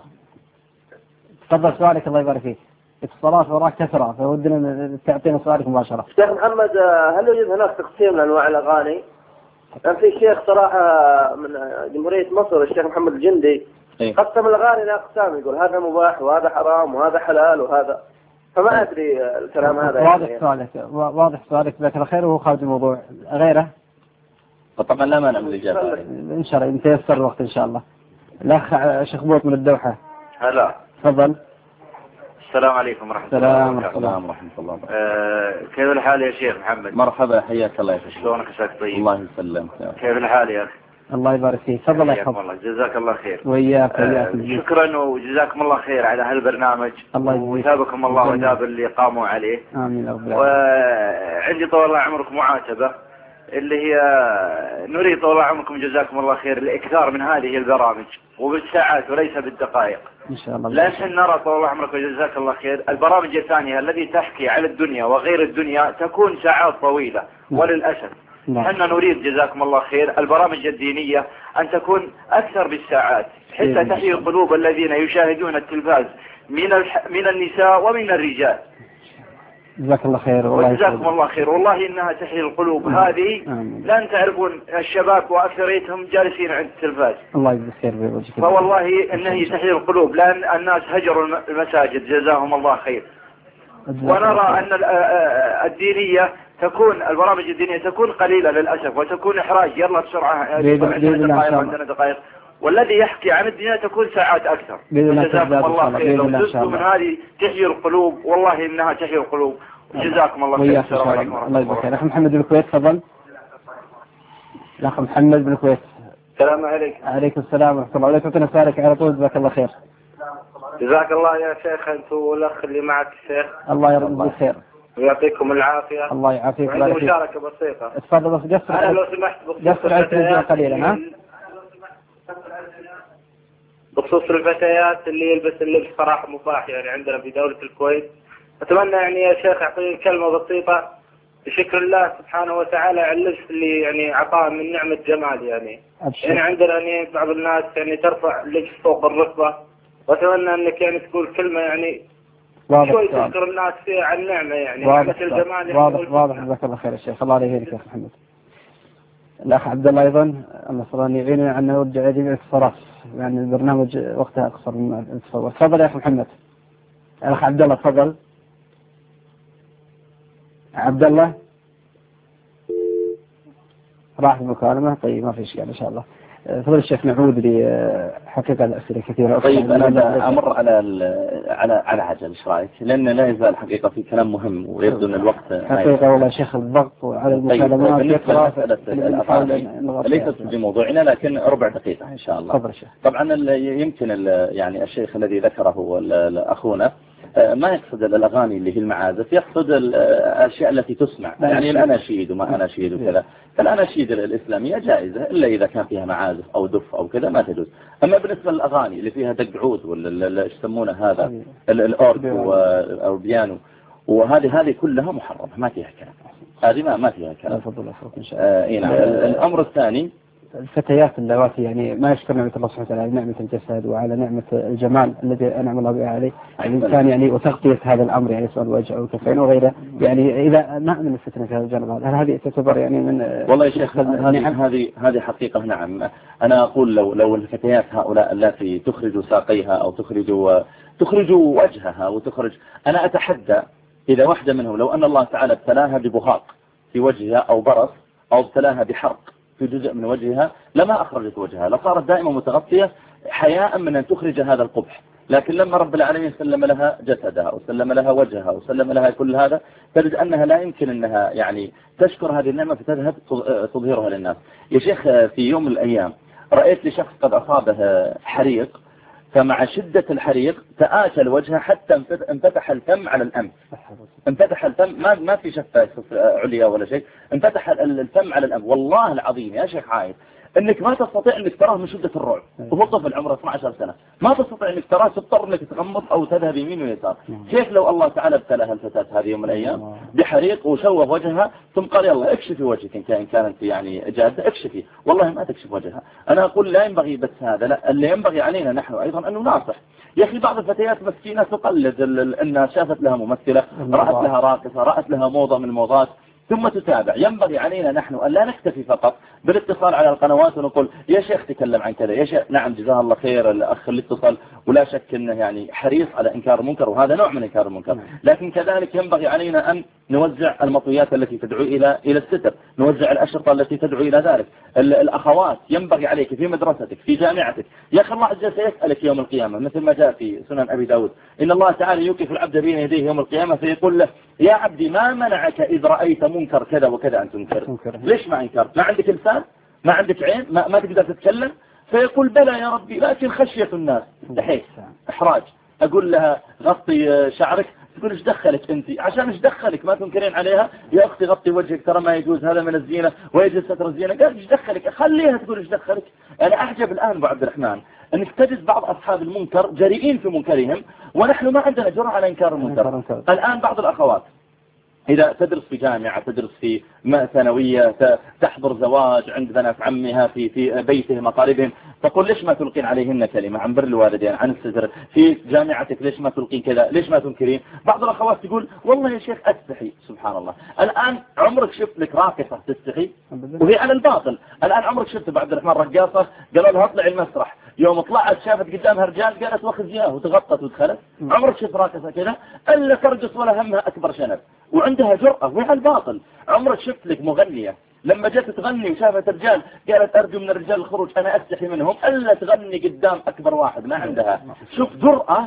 تفضل سؤالك الله يبارك فيك. اتصالات وراك كثرة فودنا تعطينا سؤالك مباشرة. شيخ محمد هل يوجد هناك تقسيم لأنواع الأغاني؟ كان في شيخ صراحة من جمهورية مصر الشيخ محمد الجندي قسم الأغاني إلى أقسام، يقول هذا مباح وهذا حرام وهذا حلال وهذا، فما أدري الكلام هذا. واضح يعني. سؤالك واضح سؤالك جزاك الله خير وهو خارج الموضوع. غيره؟ طبعا لا مانع من الإجابة إن شاء الله يتيسر الوقت إن شاء الله. الأخ شيخ بوط من الدوحة. هلا. تفضل. السلام عليكم ورحمة الله وبركاته. السلام ورحمة الله وبركاته. آه كيف الحال يا شيخ محمد؟ مرحبا حياك الله يا شيخ. شلونك عساك طيب؟ الله يسلمك. كيف الحال يا أخي؟ الله يبارك فيك. تفضل يا حياكم الله جزاك الله خير. وياك وياك. آه شكرا وجزاكم الله خير على هالبرنامج. الله يجزيك. وثابكم الله وثاب اللي قاموا عليه. آمين رب العالمين. وعندي طول الله عمركم معاتبة اللي هي نريد طول الله عمركم جزاكم الله خير الإكثار من هذه البرامج وبالساعات وليس بالدقائق إن شاء الله. لا نحن نرى طول الله عمركم جزاك الله خير البرامج الثانية التي تحكي على الدنيا وغير الدنيا تكون ساعات طويلة. نعم. وللأسف نحن نعم. نريد جزاكم الله خير البرامج الدينية أن تكون أكثر بالساعات حتى تحيي قلوب الذين يشاهدون التلفاز من الح... من النساء ومن الرجال. جزاك الله خير. وجزاكم الله خير. والله إنها تحيي القلوب. آمين. هذه آمين. لن تعرفون الشباب وأكثريتهم جالسين عند التلفاز. الله يجزيك خير بوجهك. فوالله إنه تحيي القلوب لأن الناس هجروا المساجد جزاهم الله خير. ونرى أن الدينية تكون البرامج الدينية تكون قليلة للأسف وتكون إحراج يلا بسرعة عندنا دقائق عندنا دقائق والذي يحكي عن الدنيا تكون ساعات أكثر. جزاكم الله خير. لو جزء من هذه تحيي القلوب والله إنها تحيي القلوب. جزاكم الله خير. السلام عليكم ورحمة الله وبركاته. الأخ محمد بن الكويت تفضل. الأخ محمد بن الكويت. السلام عليكم. عليكم السلام ورحمة الله. ولا تعطينا سؤالك على طول جزاك الله خير. جزاك الله يا شيخ أنت والأخ اللي معك الشيخ. الله يرضى بالخير. ويعطيكم العافية. الله يعافيك. عندي مشاركة بسيطة. اتفضل بس قصر. أنا لو سمحت قصر على التلفزيون قليلا ها. بخصوص الفتيات اللي يلبس اللبس صراحة مباح يعني عندنا في دولة الكويت. أتمنى يعني يا شيخ أعطيني كلمة بسيطة بشكر الله سبحانه وتعالى على اللبس اللي يعني أعطاه من نعمة جمال يعني. أبشر. يعني عندنا يعني بعض الناس يعني ترفع اللبس فوق الركبة، وأتمنى أنك يعني تقول كلمة يعني شوي تذكر الناس فيها عن النعمة يعني نعمة الجمال يعني. واضح واضح جزاك الله خير يا شيخ. الله يهديك يا أخي محمد. الأخ عبد الله أيضا الله يعيننا عن نرجع جميع الصراف يعني البرنامج وقتها أقصر من التصور. تفضل يا أخي محمد. الأخ عبد الله تفضل. عبد الله راح المكالمة. طيب ما في إشكال إن شاء الله. تفضل الشيخ نعود لحقيقة الأسئلة كثيرة. طيب أنا أمر على على على عجل إيش رأيك؟ لأن لا يزال حقيقة في كلام مهم ويبدو أن الوقت حقيقة والله شيخ الضغط على المكالمات. طيب بالنسبة للأفعال ليست بموضوعنا لكن ربع دقيقة إن شاء الله. طبعا يمكن يعني الشيخ الذي ذكره أخونا ما يقصد الأغاني اللي هي المعازف، يقصد الأشياء التي تسمع يعني الأناشيد وما أناشيد وكذا. فالأناشيد الإسلامية جائزة إلا إذا كان فيها معازف أو دف أو كذا ما تجوز. أما بالنسبة للأغاني اللي فيها دق عود ولا إيش يسمونه هذا الأورج أو البيانو وهذه هذه كلها محرمة ما فيها كلام. هذه ما ما فيها كلام. آه نعم. الأمر الثاني الفتيات اللواتي يعني ما يشكر نعمة الله سبحانه وتعالى على نعمة الجسد وعلى نعمة الجمال الذي أنعم الله بها عليه الإنسان يعني وتغطية هذا الأمر يعني سواء الوجه أو الكفين وغيره يعني إذا ما من الفتنة في هذا الجانب هل هذه تعتبر يعني من والله يا شيخ هذه هذه هذه حقيقة نعم. أنا أقول لو لو الفتيات هؤلاء التي تخرج ساقيها أو تخرج تخرج وجهها وتخرج أنا أتحدى إذا واحدة منهم لو أن الله تعالى ابتلاها ببهاق في وجهها أو برص أو ابتلاها بحرق في جزء من وجهها لما أخرجت وجهها لصارت دائما متغطية حياء من أن تخرج هذا القبح. لكن لما رب العالمين سلم لها جسدها وسلم لها وجهها وسلم لها كل هذا تجد أنها لا يمكن أنها يعني تشكر هذه النعمة فتذهب تظهرها للناس. يا شيخ في يوم من الأيام رأيت لشخص قد أصابه حريق فمع شدة الحريق تآتى الوجه حتى انفتح الفم على الأنف. انفتح الفم ما ما في شفة عليا ولا شيء انفتح الفم على الأنف. والله العظيم يا شيخ عايد انك ما تستطيع انك تراه من شدة الرعب وهو طفل عمره اثني عشر سنة ما تستطيع انك تراه تضطر انك تغمض او تذهب يمين ويسار. كيف لو الله تعالى ابتلاها الفتاة هذه يوم من الايام بحريق وشوه وجهها ثم قال يلا اكشفي وجهك ان كان كانت يعني جادة اكشفي والله ما تكشف وجهها. انا اقول لا ينبغي بس هذا لا اللي ينبغي علينا نحن ايضا ان نناصح. يا اخي بعض الفتيات مسكينة تقلد انها شافت لها ممثلة رأت لها راقصة رأت لها موضة من الموضات ثم تتابع. ينبغي علينا نحن أن لا نكتفي فقط بالاتصال على القنوات ونقول يا شيخ تكلم عن كذا يا شيخ نعم جزاه الله خير الأخ اللي اتصل ولا شك أنه يعني حريص على إنكار المنكر وهذا نوع من إنكار المنكر. لكن كذلك ينبغي علينا أن نوزع المطويات التي تدعو إلى إلى الستر نوزع الأشرطة التي تدعو إلى ذلك. الأخوات ينبغي عليك في مدرستك في جامعتك يا أخي الله عز وجل سيسألك يوم القيامة مثل ما جاء في سنن أبي داود إن الله تعالى يوقف العبد بين يديه يوم القيامة فيقول له يا عبدي ما منعك إذ رأيت منكر كذا وكذا أن تنكر. ليش ما انكرت؟ ما عندك لسان ما عندك عين ما, ما تقدر تتكلم؟ فيقول بلى يا ربي لكن خشية الناس دحيح إحراج. أقول لها غطي شعرك تقول ايش دخلك انت عشان ايش دخلك ما تنكرين عليها يا اختي غطي وجهك ترى ما يجوز هذا من الزينة ويجوز ستر الزينة. قال ايش دخلك خليها تقول ايش دخلك. انا اعجب الان ابو عبد الرحمن انك تجد بعض اصحاب المنكر جريئين في منكرهم ونحن ما عندنا جرأة على انكار المنكر. الان بعض الاخوات إذا تدرس في جامعة تدرس في ثانوية تحضر زواج عند بنات عمها في في بيتهم أقاربهم تقول ليش ما تلقين عليهن كلمة عن بر الوالدين عن الستر في جامعتك ليش ما تلقين كذا ليش ما تنكرين. بعض الأخوات تقول والله يا شيخ أستحي. سبحان الله الآن عمرك شفت لك راقصة تستحي وهي على الباطل. الآن عمرك شفت بعبد الرحمن رقاصة قالوا لها اطلعي المسرح يوم طلعت شافت قدامها رجال قالت واخذ اياه وتغطت ودخلت. عمرك شفت راقصة كذا الا ترقص ولا همها اكبر شنب وعندها جرأة وهي على الباطل. عمرك شفت لك مغنية لما جت تغني وشافت رجال قالت ارجو من الرجال الخروج انا استحي منهم الا تغني قدام اكبر واحد ما عندها. شوف جرأة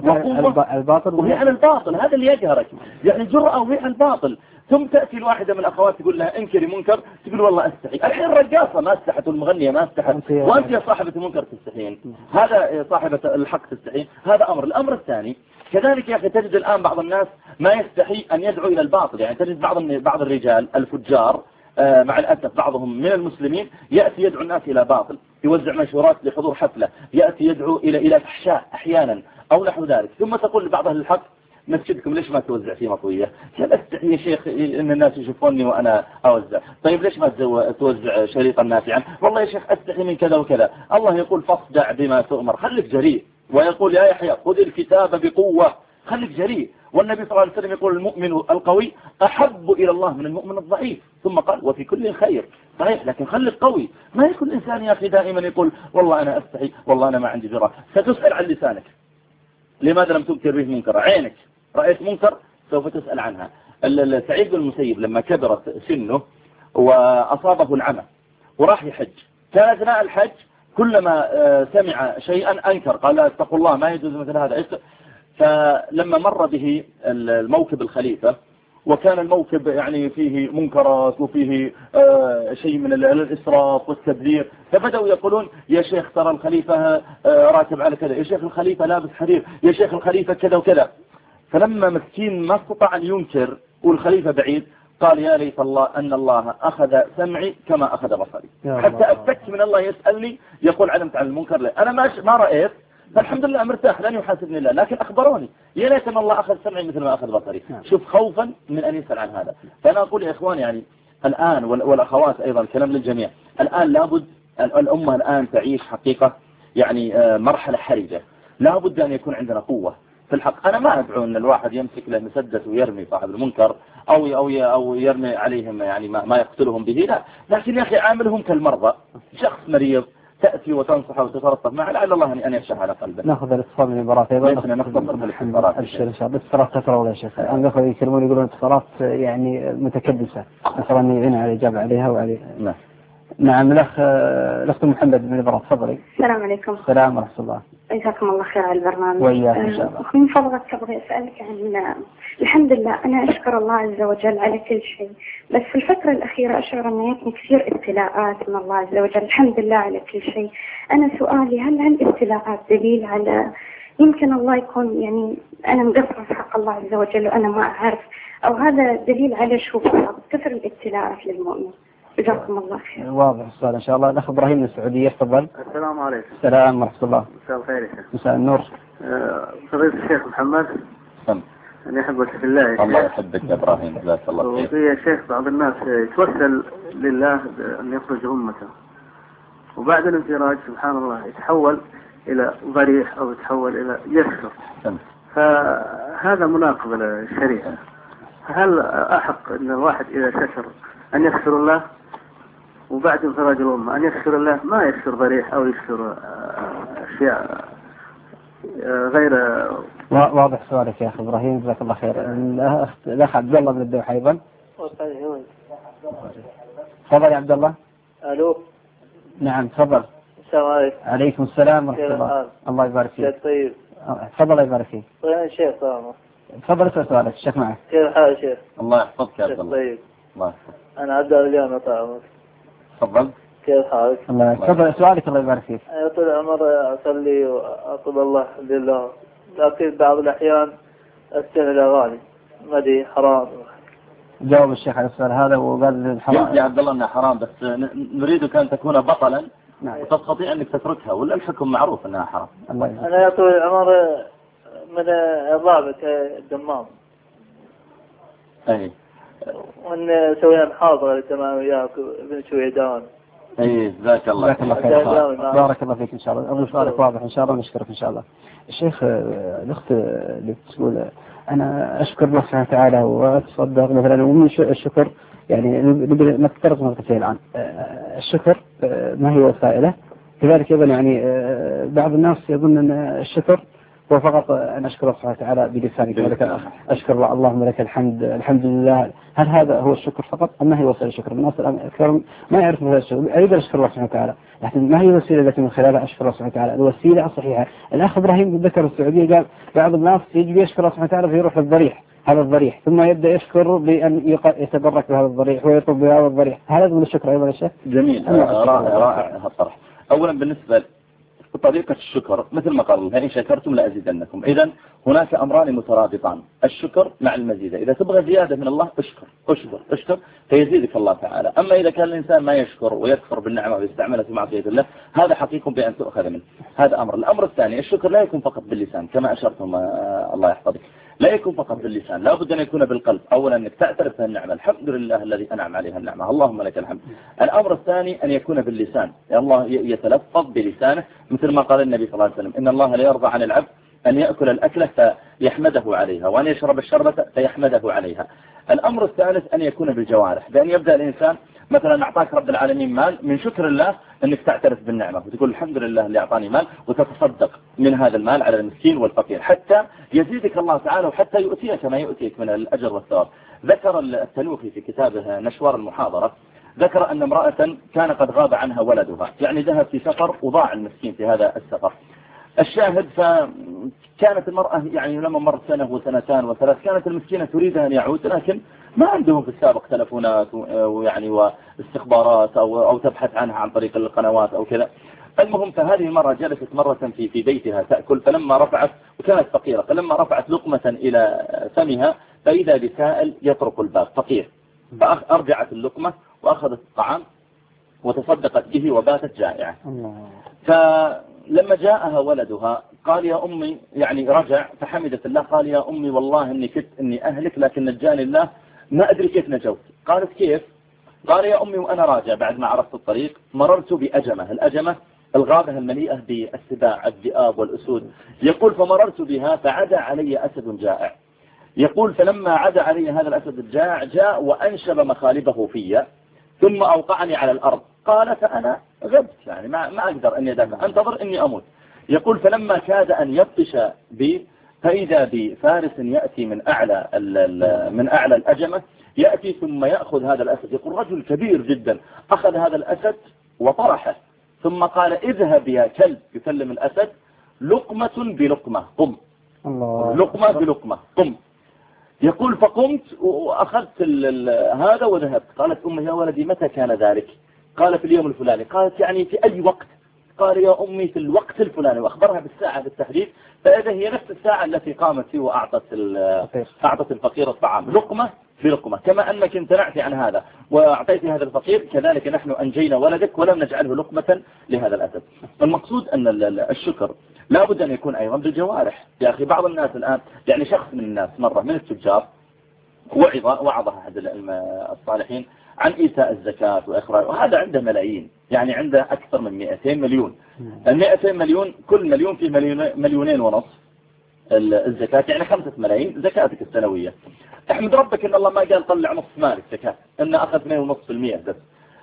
وقوة وهي على الباطل. هذا اللي يقهرك يعني جرأة وهي على الباطل. ثم تأتي الواحدة من الأخوات تقول لها انكري منكر تقول والله استحي. الحين الرقاصة ما استحت والمغنية ما استحت وانت يا صاحبة المنكر تستحين. هذا صاحبة الحق تستحين. هذا أمر. الأمر الثاني كذلك يا أخي تجد الآن بعض الناس ما يستحي أن يدعو إلى الباطل. يعني تجد بعض بعض الرجال الفجار مع الأسف بعضهم من المسلمين يأتي يدعو الناس إلى باطل. يوزع منشورات لحضور حفلة، يأتي يدعو إلى إلى فحشاء أحيانا أو نحو ذلك، ثم تقول لبعض أهل الحق مسجدكم ليش ما توزع فيه مطوية؟ قال أستحي يا شيخ إن الناس يشوفوني وأنا أوزع. طيب ليش ما توزع شريطا نافعا؟ والله يا شيخ أستحي من كذا وكذا. الله يقول فاصدع بما تؤمر، خليك جريء. ويقول يا يحيى خذ الكتاب بقوة، خليك جريء. والنبي صلى الله عليه وسلم يقول المؤمن القوي أحب إلى الله من المؤمن الضعيف، ثم قال وفي كل خير. صحيح، لكن خليك قوي. ما يكون الإنسان يا أخي دائما يقول والله أنا أستحي، والله أنا ما عندي جرأة. ستسأل عن لسانك لماذا لم تنكر به منكر؟ عينك رأيت منكر سوف تسأل عنها. سعيد بن المسيب لما كبرت سنه وأصابه العمى وراح يحج، كان أثناء الحج كلما سمع شيئا أنكر، قال لا اتقوا الله ما يجوز مثل هذا. فلما مر به الموكب الخليفة وكان الموكب يعني فيه منكرات وفيه شيء من الإسراف والتبذير، فبدأوا يقولون يا شيخ ترى الخليفة راكب على كذا، يا شيخ الخليفة لابس حرير، يا شيخ الخليفة كذا وكذا. فلما مسكين ما استطاع أن ينكر والخليفة بعيد، قال يا ليت الله أن الله أخذ سمعي كما أخذ بصري، حتى أفتك من الله يسألني يقول علمت عن المنكر لي. أنا ما ما رأيت، فالحمد لله مرتاح لن يحاسبني الله، لكن أخبروني يا ليت أن الله أخذ سمعي مثل ما أخذ بصري. شوف خوفا من أن يسأل عن هذا. فأنا أقول يا إخوان يعني الآن والأخوات أيضا كلام للجميع، الآن لابد الأمة الآن تعيش حقيقة يعني مرحلة حرجة، لابد أن يكون عندنا قوة في الحق. أنا ما أدعو أن الواحد يمسك له مسدس ويرمي صاحب المنكر أو أو أو يرمي عليهم يعني ما, ما يقتلهم به، لا، لكن يا أخي عاملهم كالمرضى، شخص مريض تأتي وتنصحه وتترطف معه لعل الله أن يشفع على قلبه. ناخذ الاتصال من المباراة أيضا. ليسنا نختصر في الاتصالات. أبشر إن شاء الله. الاتصالات كثرة ولا شيخ. الآن الأخوة يكلمون يقولون اتصالات يعني متكدسة، نسأل أن يعين على الإجابة عليها وعليه. نعم. نعم الأخ الأخت محمد من المباراة تفضلي. السلام عليكم. السلام ورحمة الله. جزاكم الله خير على البرنامج. وإياك إن شاء الله. من فضلك أبغى أسألك عن الحمد لله أنا أشكر الله عز وجل على كل شيء، بس في الفترة الأخيرة أشعر أن يأتي كثير ابتلاءات من الله عز وجل، الحمد لله على كل شيء. أنا سؤالي هل هالابتلاءات دليل على يمكن الله يكون يعني أنا مقصرة في حق الله عز وجل وأنا ما أعرف، أو هذا دليل على شو كثر الابتلاءات للمؤمن؟ جزاكم الله خير. واضح السؤال إن شاء الله. الأخ إبراهيم من السعودية تفضل. السلام عليكم. السلام ورحمة الله. مساء الخير يا شيخ. مساء النور. فضيلة الشيخ محمد. سم. أنا أحبك في الله يا شيخ. الله يحبك يا إبراهيم جزاك الله خير. وفي يا شيخ بعض الناس يتوسل لله أن يخرج أمته، وبعد الانفراج سبحان الله يتحول إلى ضريح أو يتحول إلى يسر. سم. فهذا مناقض للشريعة. هل أحق أن الواحد إذا شكر أن يشكر الله وبعد انفراج الأمة أن يشكر الله ما يشكر ضريح أو يشكر أشياء غير واضح سؤالك يا أخي إبراهيم جزاك الله خير. الأخ عبد الله من الدوحة أيضا. تفضل يا عبد الله. ألو. نعم تفضل. السلام عليكم. عليكم السلام ورحمة الله. الله يبارك فيك. طيب. تفضل يبارك فيك. طيب يا شيخ طبعا. تفضل اسأل سؤالك الشيخ معك. كيف حال يا شيخ؟ الله يحفظك يا عبد الله. طيب. الله يحفظك. أنا عبد الله اليوم طبعا. تفضل. كيف حالك؟ الله تفضل سؤالك الله يبارك فيك. أنا طول العمر أصلي وأطلب الله لله، لكن بعض الأحيان أستمع الأغاني ما أدري حرام. جاوب الشيخ على السؤال هذا وقال الحرام. يا عبد الله انها حرام، بس نريدك ان تكون بطلا. نعم. وتستطيع انك تتركها ولا الحكم معروف انها حرام. الله يجزاك. أنا يا طول العمر من الضابط الدمام. اي. وان سوينا محاضرة تمام وياك ابن شويدان. اي جزاك الله. جزاك الله خير. بارك الله فيك ان شاء الله. أظن سؤالك واضح ان شاء الله ونشكرك ان شاء الله. الشيخ الاخت اللي بتقول انا اشكر الله سبحانه وتعالى واتصدق مثلا، ومن الشكر يعني نفترض مرتين الان الشكر ما هي وسائله، كذلك ايضا يعني بعض الناس يظن ان الشكر هو فقط أن أشكر الله سبحانه وتعالى بلسانك ولك أشكر الله اللهم لك الحمد الحمد لله. هل هذا هو الشكر فقط أم ما هي وسيلة الشكر؟ الناس الآن ما يعرف مثل الشكر، أريد أشكر الله سبحانه وتعالى، لكن ما هي الوسيلة التي من خلالها أشكر الله سبحانه وتعالى؟ الوسيلة الصحيحة. الأخ إبراهيم ذكر السعودية قال بعض الناس يجي يشكر الله سبحانه وتعالى فيروح للضريح، هذا الضريح ثم يبدأ يشكر بأن يتبرك بهذا الضريح ويطلب بهذا الضريح. هل هذا من الشكر أيضا يا شيخ؟ جميل. رائع رائع هالطرح. أولا بالنسبة طريقة الشكر مثل ما قال الله إن شكرتم لأزيدنكم. إذن هناك أمران مترابطان، الشكر مع المزيد. إذا تبغى زيادة من الله اشكر اشكر اشكر فيزيدك الله تعالى. أما إذا كان الإنسان ما يشكر ويكفر بالنعمة ويستعملها في معصية الله هذا حقيق بأن تؤخذ منه. هذا أمر. الأمر الثاني الشكر لا يكون فقط باللسان كما أشرتم الله يحفظك، لا يكون فقط باللسان، لا بد أن يكون بالقلب. أولا أنك تعترف بالنعمة، الحمد لله الذي أنعم عليها النعمة، اللهم لك الحمد. الأمر الثاني أن يكون باللسان، الله يتلفظ بلسانه مثل ما قال النبي صلى الله عليه وسلم إن الله لا يرضى عن العبد أن يأكل الأكلة فيحمده عليها وأن يشرب الشربة فيحمده عليها. الأمر الثالث أن يكون بالجوارح، بأن يبدأ الإنسان مثلا أعطاك رب العالمين مال، من شكر الله أنك تعترف بالنعمة وتقول الحمد لله اللي أعطاني مال، وتتصدق من هذا المال على المسكين والفقير حتى يزيدك الله تعالى وحتى يؤتيك ما يؤتيك من الأجر والثواب. ذكر التنوخي في كتابه نشوار المحاضرة ذكر أن امرأة كان قد غاب عنها ولدها، يعني ذهب في سفر وضاع المسكين في هذا السفر. الشاهد فكانت المرأة يعني لما مرت سنة وسنتان وثلاث كانت المسكينة تريد أن يعود، لكن ما عندهم في السابق تلفونات ويعني واستخبارات أو, أو تبحث عنها عن طريق القنوات أو كذا. المهم فهذه المرة جلست مرة في في بيتها تأكل، فلما رفعت وكانت فقيرة، فلما رفعت لقمة إلى فمها فإذا بسائل يطرق الباب فقير، فأرجعت اللقمة وأخذت الطعام وتصدقت به وباتت جائعة. فلما جاءها ولدها قال يا أمي، يعني رجع فحمدت الله، قال يا أمي والله إني كنت إني أهلك لكن نجاني الله، ما أدري كيف نجوت. قالت كيف؟ قال يا أمي وأنا راجع بعد ما عرفت الطريق مررت بأجمة، الأجمة الغابة المليئة بالسباع الذئاب والأسود، يقول فمررت بها فعدى علي أسد جائع، يقول فلما عدى علي هذا الأسد الجائع جاء وأنشب مخالبه في ثم أوقعني على الأرض. قال فأنا غبت، يعني ما, ما أقدر أن يدافع، أنتظر أني أموت. يقول فلما كاد أن يبطش بي فإذا بفارس يأتي من أعلى من أعلى الأجمة يأتي ثم يأخذ هذا الأسد، يقول رجل كبير جدا أخذ هذا الأسد وطرحه ثم قال اذهب يا كلب، يكلم الأسد لقمة بلقمة قم، لقمة بلقمة قم. يقول فقمت وأخذت هذا وذهبت. قالت أمي يا ولدي متى كان ذلك؟ قال في اليوم الفلاني. قالت يعني في أي وقت؟ قال يا أمي في الوقت الفلاني، وأخبرها بالساعة بالتحديد، فإذا هي نفس الساعة التي قامت فيه وأعطت أعطت الفقير الطعام لقمة بلقمة. كما أنك امتنعت عن هذا وأعطيت هذا الفقير كذلك نحن أنجينا ولدك ولم نجعله لقمة لهذا الأسد. المقصود أن الشكر لا بد أن يكون أيضا بالجوارح. يا أخي بعض الناس الآن يعني شخص من الناس مرة من التجار وعظ وعظها أحد الصالحين عن إيتاء الزكاة وإخراج، وهذا عنده ملايين، يعني عنده أكثر من مئتين مليون. المئتين مليون كل مليون فيه مليونين ونصف الزكاة، يعني خمسة ملايين زكاتك السنوية. احمد ربك ان الله ما قال طلع نصف مالك زكاة، ان اخذ اثنين ونصف المئة بس.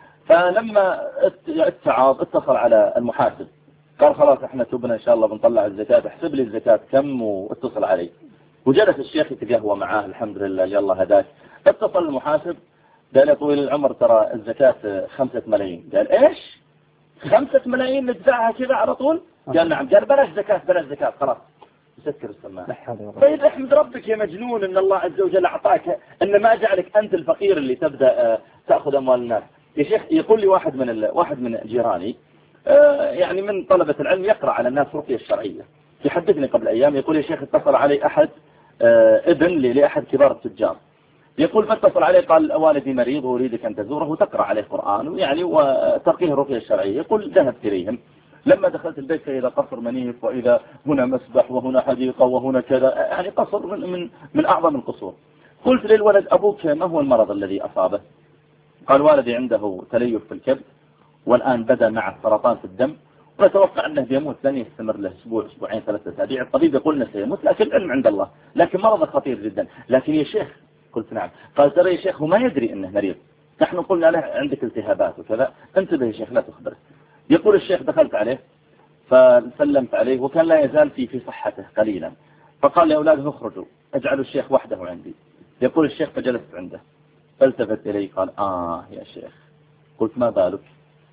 فلما اتعاض اتصل على المحاسب قال خلاص احنا تبنا ان شاء الله بنطلع الزكاة، احسب لي الزكاة كم، واتصل علي. وجلس الشيخ يتقهوى معاه الحمد لله يلا هداك. اتصل المحاسب قال يا طويل العمر ترى الزكاة خمسة ملايين. قال ايش خمسة ملايين ندفعها كذا على طول؟ قال نعم. قال بلاش زكاة بلاش زكاة خلاص سكر السماعة. طيب احمد ربك يا مجنون ان الله عز وجل اعطاك، ان ما جعلك انت الفقير اللي تبدأ تأخذ اموال الناس. يا شيخ يقول لي واحد من ال... واحد من جيراني يعني من طلبة العلم يقرأ على الناس رقية الشرعية، يحدثني قبل ايام يقول يا شيخ اتصل علي احد ابن لي لاحد كبار التجار، يقول فاتصل عليه قال والدي مريض واريدك ان تزوره وتقرأ عليه قرآن ويعني وترقيه الرقية الشرعية. يقول ذهبت اليهم، لما دخلت البيت فإذا قصر منيف وإذا هنا مسبح وهنا حديقة وهنا كذا، يعني قصر من, من, من أعظم القصور. قلت للولد أبوك ما هو المرض الذي أصابه؟ قال والدي عنده تليف في الكبد والآن بدأ مع السرطان في الدم ونتوقع أنه بيموت لن يستمر له أسبوع أسبوعين ثلاثة أسابيع، الطبيب يقول أنه سيموت لكن العلم عند الله، لكن مرض خطير جدا. لكن يا شيخ قلت نعم. قال ترى يا شيخ هو ما يدري أنه مريض، نحن قلنا له عندك التهابات وكذا، انتبه يا شيخ لا تخبره. يقول الشيخ دخلت عليه فسلمت عليه وكان لا يزال في في صحته قليلا، فقال لي أولاده اخرجوا اجعلوا الشيخ وحده عندي. يقول الشيخ فجلست عنده فالتفت إلي قال آه يا شيخ. قلت ما بالك؟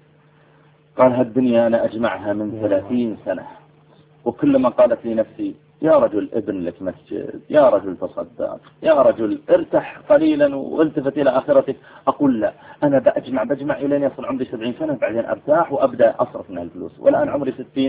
قال هالدنيا أنا أجمعها من ثلاثين سنة وكلما قالت لي نفسي يا رجل ابن لك مسجد، يا رجل تصدق، يا رجل ارتاح قليلا والتفت إلى آخرتك، أقول لا أنا بأجمع بجمع إلى أن يصل عمري سبعين سنة بعدين أرتاح وأبدأ أصرف من الفلوس، والآن عمري ستين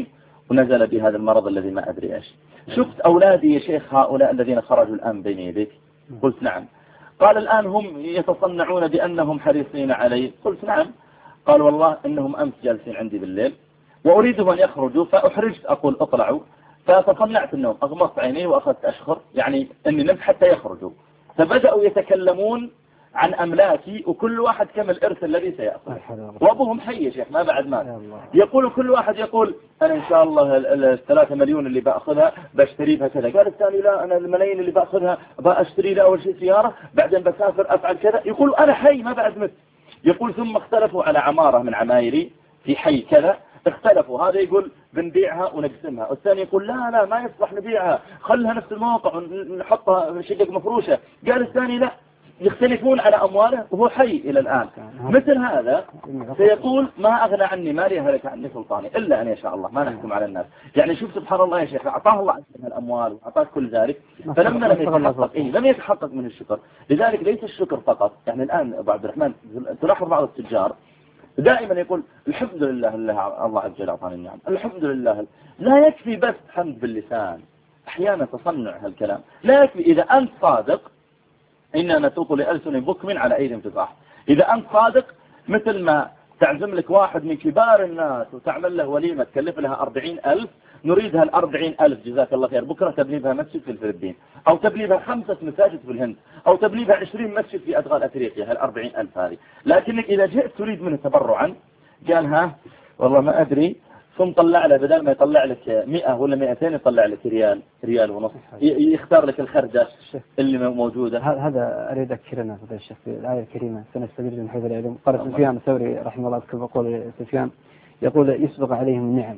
ونزل بهذا المرض الذي ما أدري إيش. شفت أولادي يا شيخ هؤلاء الذين خرجوا الآن بين يديك؟ قلت نعم. قال الآن هم يتصنعون بأنهم حريصين علي. قلت نعم. قال والله إنهم أمس جالسين عندي بالليل وأريدهم أن يخرجوا فأحرجت أقول اطلعوا، فتصنعت النوم، أغمضت عيني وأخذت أشخر يعني أني نمت حتى يخرجوا، فبدأوا يتكلمون عن أملاكي وكل واحد كم الإرث الذي سيأخذ. وأبوهم حي يا شيخ ما بعد مات. يقول كل واحد يقول أنا إن شاء الله الثلاثة مليون اللي بأخذها بشتري بها كذا، قال الثاني لا أنا الملايين اللي بأخذها بأشتري لها أول شيء سيارة بعدين بسافر أفعل كذا. يقول أنا حي ما بعد مت. يقول ثم اختلفوا على عمارة من عمايري في حي كذا، اختلفوا، هذا يقول بنبيعها ونقسمها، والثاني يقول لا لا ما يصلح نبيعها خلها نفس الموقع ونحطها شقق مفروشة، قال الثاني لا، يختلفون على أمواله وهو حي إلى الآن. مثل هذا سيقول ما أغنى عني مالي هلك عني سلطاني إلا أن يشاء الله، ما نحكم على الناس. يعني شوف سبحان الله يا شيخ، أعطاه الله من الأموال وأعطاه كل ذلك، فلما لم يتحقق إيه لم يتحقق من الشكر. لذلك ليس الشكر فقط. يعني الآن أبو عبد الرحمن تلاحظ بعض التجار دائما يقول الحمد لله الله عز وجل أعطاني النعم، الحمد لله. لا يكفي بس حمد باللسان، أحيانا تصنع هالكلام لا يكفي. إذا أنت صادق إننا نتوق لألسن بكم على أيدي انفصاح. إذا أنت صادق مثل ما تعزم لك واحد من كبار الناس وتعمل له وليمة تكلف لها أربعين ألف، نريدها الأربعين ألف جزاك الله خير بكرة تبني بها مسجد في الفلبين، أو تبني بها خمسة مساجد في الهند، أو تبني بها عشرين مسجد في أدغال أفريقيا، هالأربعين ألف هذه. لكنك إذا جئت تريد منه تبرعا قال ها والله ما أدري، ثم طلع له بدل ما يطلع لك مئة ولا مئتين يطلع لك ريال ريال ونص، يختار لك الخرجة اللي موجودة. هذا أريد أذكرنا فضيلة الشيخ في الآية الكريمة سنستدرج من حيث العلم. قال سفيان الثوري رحمه الله كما قول سفيان يقول يسبق عليهم النعم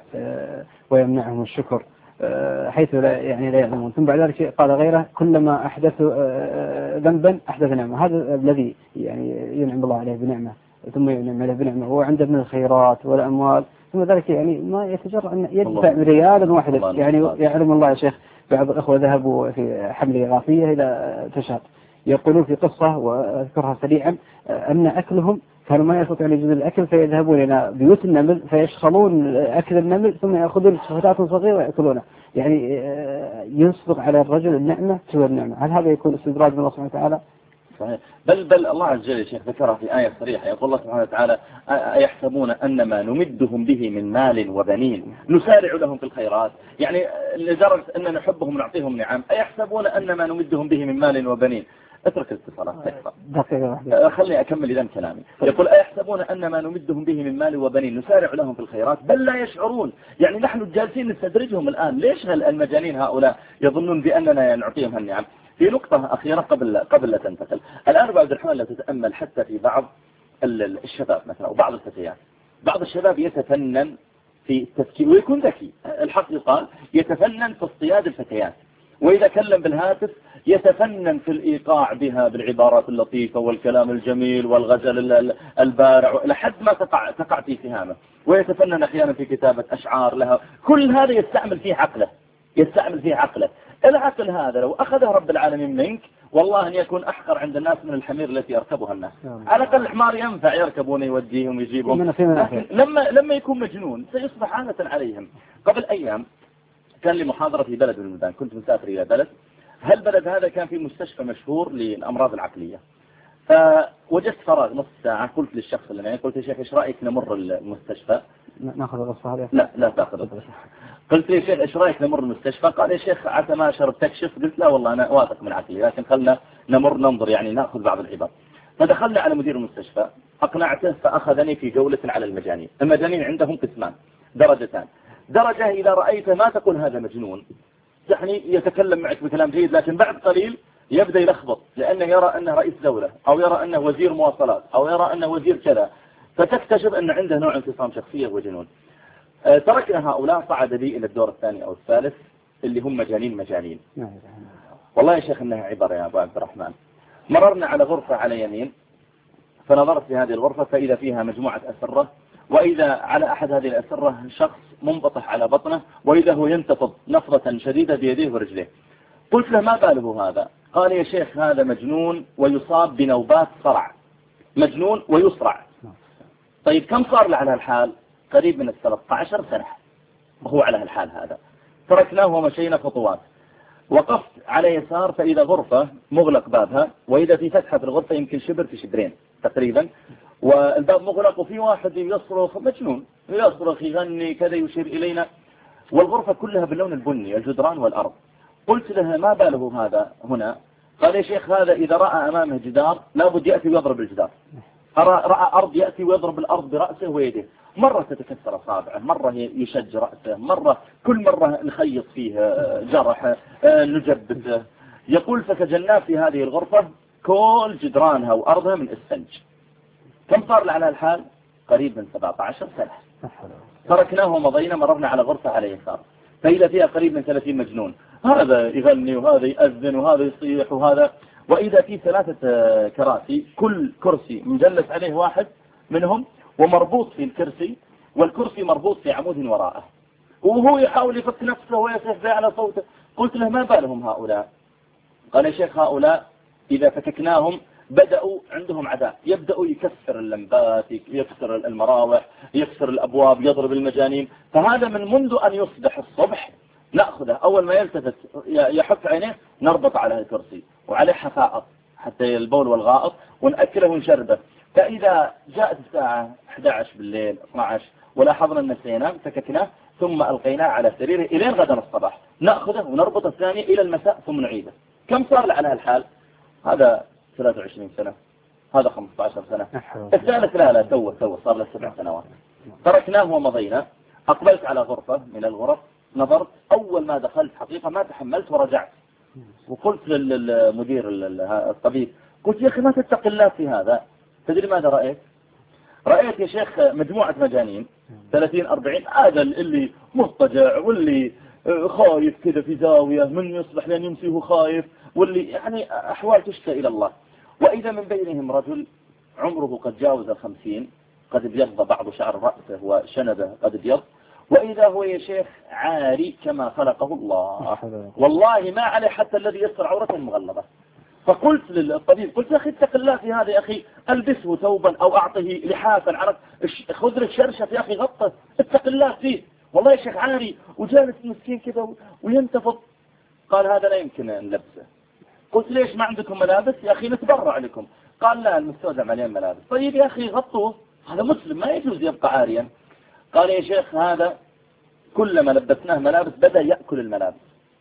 ويمنعهم الشكر حيث لا يعني لا يعلمون. ثم بعد ذلك قال غيره كلما أحدثوا ذنبا أحدث نعمة. هذا الذي يعني ينعم الله عليه بنعمة ثم ينعم عليه بنعمة هو عنده من الخيرات والأموال، ثم ذلك يعني ما يتجرأ أن يدفع ريالا واحدا. يعني يعلم الله يا شيخ بعض الأخوة ذهبوا في حمل غافية إلى تشاد، يقولون في قصة وأذكرها سريعا أن أكلهم كانوا ما يستطيعون يجدون الأكل فيذهبون إلى بيوت النمل فيشخلون أكل النمل ثم يأخذون شفتات صغيرة ويأكلونه. يعني ينصدق على الرجل النعمة سوى النعمة. هل هذا يكون استدراج من الله سبحانه وتعالى؟ صحيح. بل بل الله عز وجل يا شيخ ذكرها في آية صريحة، يقول الله سبحانه وتعالى أيحسبون أن ما نمدهم به من مال وبنين نسارع لهم في الخيرات، يعني لدرجة أن نحبهم ونعطيهم نعم. أيحسبون أن ما نمدهم به من مال وبنين. اترك الاتصالات دقيقة خلني أكمل إذا كلامي. يقول أيحسبون أن ما نمدهم به من مال وبنين نسارع لهم في الخيرات بل لا يشعرون. يعني نحن جالسين نستدرجهم الآن. ليش المجانين هؤلاء يظنون بأننا نعطيهم هالنعم؟ في نقطة أخيرة قبل قبل لا تنتقل. الآن بعد الرحمن لا تتأمل حتى في بعض الشباب مثلا أو بعض الفتيات، بعض الشباب يتفنن في التفكير ويكون ذكي، الحق يقال يتفنن في اصطياد الفتيات، وإذا كلم بالهاتف يتفنن في الإيقاع بها بالعبارات اللطيفة والكلام الجميل والغزل البارع لحد ما تقع تقع في سهامه، ويتفنن أحيانا في كتابة أشعار لها. كل هذا يستعمل فيه عقله يستعمل فيه عقله. العقل هذا لو أخذه رب العالمين منك والله أن يكون أحقر عند الناس من الحمير التي يركبها الناس. على الأقل حمار ينفع يركبون يوديهم ويجيبهم، لما لما يكون مجنون سيصبح عادة عليهم. قبل أيام كان لي محاضرة في بلد من البلدان، كنت مسافر إلى بلد، هالبلد هذا كان في مستشفى مشهور للأمراض العقلية، فوجدت فراغ نص ساعة. قلت للشخص اللي معي قلت يا شيخ إيش رأيك نمر المستشفى؟ ناخذ القصة هذه؟ لا لا تأخذ القصة. قلت يا شيخ إيش رأيك نمر المستشفى؟ قال يا شيخ عسى ما شرب تكشف. قلت لا والله أنا واثق من عقلي لكن خلنا نمر ننظر يعني نأخذ بعض العبر. فدخلنا على مدير المستشفى أقنعته فأخذني في جولة على المجانين. المجانين عندهم قسمان درجتان، درجة إذا رأيته ما تقول هذا مجنون يعني يتكلم معك بكلام جيد، لكن بعد قليل يبدأ يلخبط لأنه يرى أنه رئيس دولة أو يرى أنه وزير مواصلات أو يرى أنه وزير كذا، فتكتشف أن عنده نوع انفصام شخصية وجنون. أه تركنا هؤلاء، صعد بي إلى الدور الثاني أو الثالث اللي هم مجانين مجانين. والله يا شيخ إنها عبارة يا أبو عبد الرحمن. مررنا على غرفة على يمين، فنظرت في هذه الغرفة فإذا فيها مجموعة أسرة، وإذا على أحد هذه الأسرة شخص منبطح على بطنه، وإذا هو ينتفض نفضة شديدة بيديه ورجليه. قلت له ما باله هذا؟ قال يا شيخ هذا مجنون ويصاب بنوبات صرع، مجنون ويصرع. طيب كم صار له على الحال؟ قريب من الثلاثة عشر سنة. وهو على الحال هذا. تركناه ومشينا خطوات، وقفت على يسار فإذا غرفة مغلق بابها، وإذا في فتحة في الغرفة يمكن شبر في شبرين تقريبا، والباب مغلق وفي واحد يصرخ مجنون يصرخ يغني كذا يشير إلينا، والغرفة كلها باللون البني الجدران والأرض. قلت له ما باله هذا هنا؟ قال يا شيخ هذا إذا رأى أمامه جدار لابد يأتي ويضرب الجدار، رأى أرض يأتي ويضرب الأرض برأسه ويده، مرة تتكسر أصابعه، مرة يشج رأسه، مرة كل مرة نخيط فيه جرحه نجبته. يقول فسجلنا في هذه الغرفة كل جدرانها وأرضها من السنج. كم صار على الحال؟ قريب من سبعة عشر سنة. تركناه ومضينا، مررنا على غرفة على يسار فإذا فيها قريب من ثلاثين مجنون، هذا يغني وهذا يأذن وهذا يصيح وهذا، وإذا في ثلاثة كراسي كل كرسي مجلس عليه واحد منهم ومربوط في الكرسي، والكرسي مربوط في عمود وراءه، وهو يحاول يفك نفسه ويصيح على صوته. قلت له ما بالهم هؤلاء؟ قال يا شيخ هؤلاء إذا فككناهم بدأوا عندهم عداء، يبدأوا يكسر اللمبات، يكسر المراوح، يكسر الأبواب، يضرب المجانين. فهذا من منذ أن يصبح الصبح نأخذه، أول ما يلتفت يحك عينيه نربط على الكرسي وعليه حفائط حتى البول والغائط ونأكله ونشربه. فإذا جاءت الساعة إحدى عشر بالليل اثني عشر ولاحظنا أن سينام فككناه ثم ألقيناه على سريره إلين غدا الصباح، نأخذه ونربطه الثاني إلى المساء ثم نعيده. كم صار على الحال؟ هذا ثلاثة وعشرين سنة، هذا خمسة عشر سنة، الثالث لا لا توه توه صار له سبع سنوات. تركناه ومضينا. أقبلت على غرفة من الغرف، نظرت، أول ما دخلت حقيقة ما تحملت ورجعت وقلت للمدير الطبيب، قلت يا أخي ما تتقي الله في هذا. تدري ماذا رأيت؟ رأيت يا شيخ مجموعة مجانين ثلاثين أربعين، هذا اللي مضطجع واللي خايف كذا في زاوية من يصبح لين يمسي وهو خايف، واللي يعني أحوال تشتى إلى الله. وإذا من بينهم رجل عمره قد جاوز الخمسين، قد ابيض بعض شعر رأسه وشنبه قد ابيض، وإذا هو يا شيخ عاري كما خلقه الله، والله ما عليه حتى الذي يستر عورته المغلظة. فقلت للطبيب، قلت يا أخي اتق الله في هذا يا أخي، ألبسه ثوبا أو أعطه لحافا، عرف خذ لك شرشف يا أخي غطه، اتق الله فيه، والله يا شيخ عاري وجالس مسكين كذا وينتفض. قال هذا لا يمكن أن نلبسه. قلت ليش ما عندكم ملابس يا أخي نتبرع لكم؟ قال لا المستودع مليان ملابس. طيب يا أخي غطوه، هذا مسلم ما يجوز يبقى عاريا. قال يا شيخ هذا كلما لبسناه ملابس بدأ يأكل الملابس،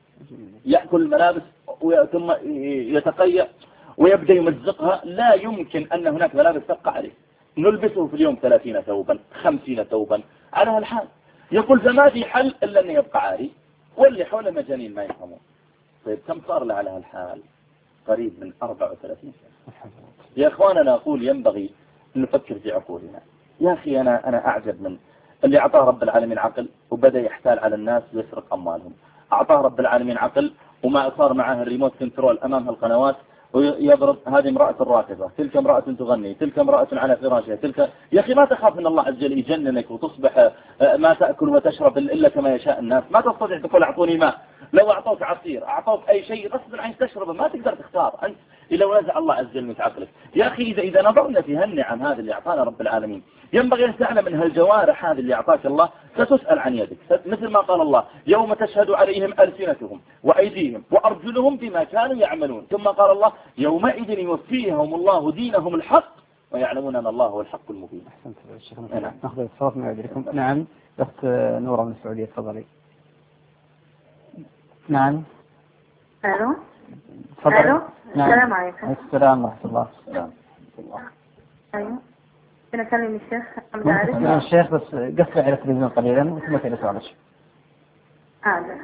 يأكل الملابس ثم يتقيأ ويبدأ يمزقها، لا يمكن أن هناك ملابس تبقى عليه، نلبسه في اليوم ثلاثين ثوبا خمسين ثوبا على هالحال. يقول فما في حل إلا أن يبقى عاري، واللي حوله مجانين ما يفهمون. طيب كم صار له على هالحال؟ قريب من أربعة وثلاثين سنة. يا إخواننا أقول ينبغي أن نفكر في عقولنا. يا أخي أنا أنا أعجب من اللي أعطاه رب العالمين عقل وبدأ يحتال على الناس ويسرق أموالهم. أعطاه رب العالمين عقل وما صار معه الريموت كنترول أمام القنوات ويضرب هذه امرأة راكبة، تلك امرأة تغني، تلك امرأة على فراشها، تلك. يا أخي ما تخاف أن الله عز وجل يجننك وتصبح ما تأكل وتشرب إلا كما يشاء الناس؟ ما تستطيع تقول أعطوني ماء، لو أعطوك عصير أعطوك أي شيء غصب عنك تشربه، ما تقدر تختار أنت إلا ونزع الله عز وجل من عقلك. يا أخي إذا إذا نظرنا في هالنعم هذه اللي أعطانا رب العالمين، ينبغي أن تعلم من هالجوارح هذه اللي أعطاك الله ستسأل عن يدك، مثل ما قال الله يوم تشهد عليهم ألسنتهم وأيديهم وأرجلهم بما كانوا يعملون، ثم قال الله يومئذ يوفيهم الله دينهم الحق ويعلمون أن الله هو الحق المبين. أحسنت الشيخ. نعم ناخذ الاتصالات من عندكم. نعم أخت نورة من السعودية تفضلي. نعم. ألو. تفضلي. ألو. نعم. السلام عليكم. السلام ورحمة الله. السلام. أيوه. أنا أكلم الشيخ محمد ممكن عارف. الشيخ بس قفل على التلفزيون قليلا ثم كده سؤالك. هذا.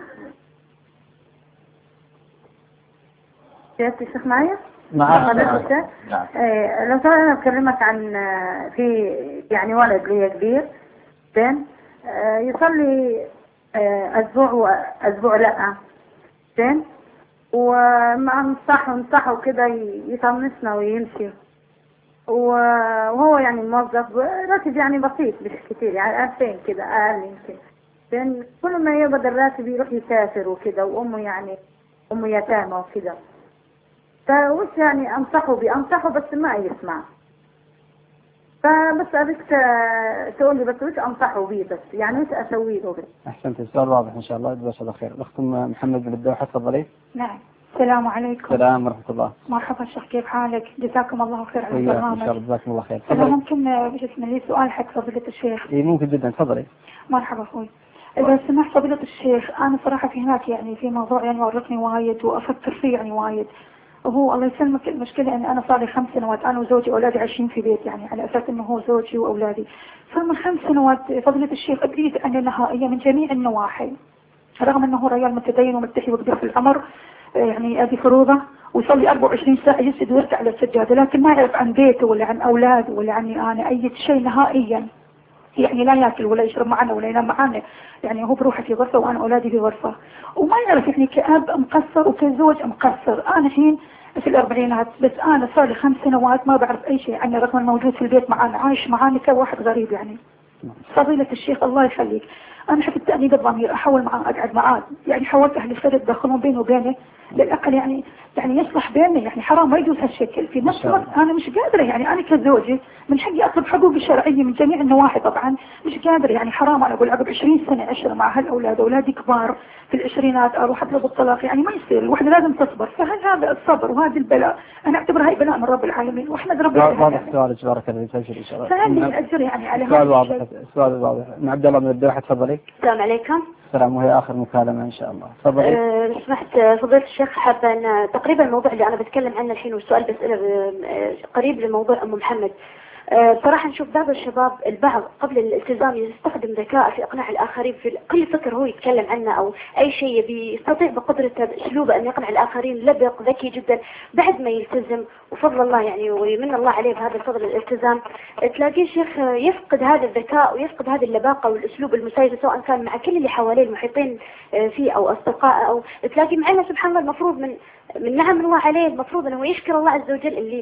سيادة الشيخ معايا؟ معاك. نعم. إيه لو سمحت أنا أكلمك عن في يعني ولد لي كبير زين يصلي أسبوع وأسبوع لأ زين ومع نصحه نصحه كده يطنشنا ويمشي، وهو يعني موظف راتب يعني بسيط مش كتير يعني ألفين كده أقل يمكن زين، كل ما يقبض الراتب يروح يسافر وكده، وأمه يعني أمه يتامى وكده، فوش يعني أنصحه بأنصحه بس ما يسمع. فبس أبيك تقول لي بس وش أنصحه بيه، بس يعني وش أسوي له بس. أحسنت، السؤال واضح إن شاء الله، جزاك الله خير. الأخت محمد بن الدوحة تفضلي. نعم. السلام عليكم. السلام ورحمة الله. مرحبا شيخ، كيف حالك؟ جزاكم الله خير على البرنامج. إن شاء الله جزاكم الله خير. أنا ممكن بجسم لي سؤال حق فضيلة الشيخ؟ إيه ممكن جدا، تفضلي. مرحبا أخوي. إذا سمحت فضيلة الشيخ، أنا صراحة في هناك يعني في موضوع يعني ورطني وايد وأفكر فيه يعني وايد. وهو الله يسلمك المشكلة أن أنا صار لي خمس سنوات أنا وزوجي وأولادي عايشين في بيت، يعني على أساس أنه هو زوجي وأولادي. فمن خمس سنوات فضيلة الشيخ أريد أن نهائية من جميع النواحي، رغم أنه رجال متدين ومتحي وكبير في العمر، يعني هذه فروضة ويصلي أربعة وعشرين ساعة يسجد ويركع على السجادة، لكن ما يعرف عن بيته ولا عن أولاده ولا عني أنا أي شيء نهائيا. يعني لا ياكل ولا يشرب معنا ولا ينام معنا، يعني هو بروحه في غرفة وأنا أولادي في غرفة، وما يعرف يعني كأب مقصر وكزوج مقصر. أنا الحين في الأربعينات، بس أنا صار لي خمس سنوات ما بعرف أي شيء عني، رغم الموجود في البيت معنا عايش معانا كواحد غريب. يعني فضيلة الشيخ الله يخليك، أنا حفظت تأنيب الضمير، أحاول معاه أقعد معاه، يعني حاولت أهل السر يتدخلون بينه وبينه للأقل يعني يعني يصلح بيننا، يعني حرام ما يجوز هالشكل. في نفس الوقت أنا مش قادرة، يعني أنا كزوجي من حقي أطلب حقوقي الشرعية من جميع النواحي، طبعا مش قادرة، يعني حرام. أنا أقول عقب عشرين سنة عشرة مع هالأولاد، أولادي كبار في العشرينات، أروح أطلب الطلاق، يعني ما يصير، الوحدة لازم تصبر. فهل هذا الصبر وهذا البلاء أنا أعتبر هاي بلاء من رب العالمين وأحمد ربي. واضح سؤالك بارك الله فيك إن شاء الله. فهل الأجر يعني على هذا السؤال واضح. السؤال واضح. من عبد الله من الدوحة تفضلي. السلام عليكم. السلام، وهي آخر مكالمة إن شاء الله. تفضلي. أه سمحت فضيلة الشيخ، حابة أن تقريبا الموضوع اللي أنا بتكلم عنه الحين والسؤال بسأله قريب لموضوع أم محمد. أه صراحة نشوف بعض الشباب البعض قبل الالتزام يستخدم ذكاء في إقناع الآخرين في كل فكر هو يتكلم عنه أو أي شيء بيستطيع بقدرته بأسلوبه أن يقنع الآخرين، لبق ذكي جدا. بعد ما يلتزم وفضل الله يعني ويمن الله عليه بهذا الفضل الالتزام، تلاقيه شيخ يفقد هذا الذكاء ويفقد هذه اللباقة والأسلوب المسايد، سواء كان مع كل اللي حواليه المحيطين فيه أو أصدقائه، أو تلاقي معنا سبحان الله المفروض من من نعم الله عليه المفروض أنه يشكر الله عز وجل اللي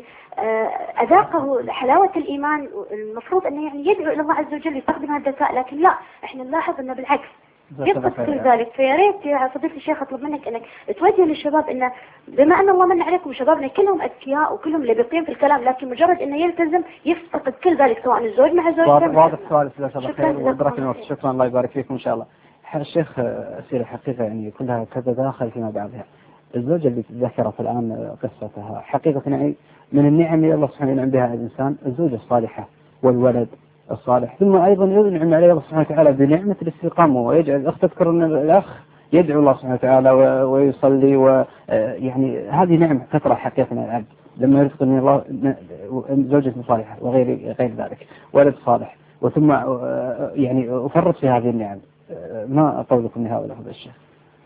أذاقه حلاوة الإيمان، المفروض أنه يعني يدعو إلى الله عز وجل يستخدم هذا الذكاء، لكن لا، إحنا نلاحظ أنه بالعكس يفقد كل ذلك. فيا ريت يا فضيلة الشيخ أطلب منك أنك توجه للشباب أن بما أن الله من عليكم وشبابنا كلهم أذكياء وكلهم لبقين في الكلام، لكن مجرد أنه يلتزم يفقد كل ذلك، سواء الزوج مع زوجته. واضح سؤال جزاك الله خير وأدرك الوقت. شكرا، الله يبارك فيكم إن شاء الله. الشيخ أسئلة حقيقة يعني كلها تتداخل فيما بعضها. الزوجة اللي ذكرت الآن قصتها حقيقة يعني من النعم اللي الله سبحانه ينعم بها الإنسان الزوجة الصالحة والولد الصالح، ثم أيضا ينعم عليه الله سبحانه وتعالى بنعمة الاستقامة. ويجعل الأخ تذكر أن الأخ يدعو الله سبحانه وتعالى ويصلي، ويعني هذه نعمة تطرح حقيقة من العبد لما يرزق من الله زوجة صالحة وغير غير ذلك، ولد صالح، وثم يعني أفرط في هذه النعم. ما أطولكم من هؤلاء هذا الشيخ.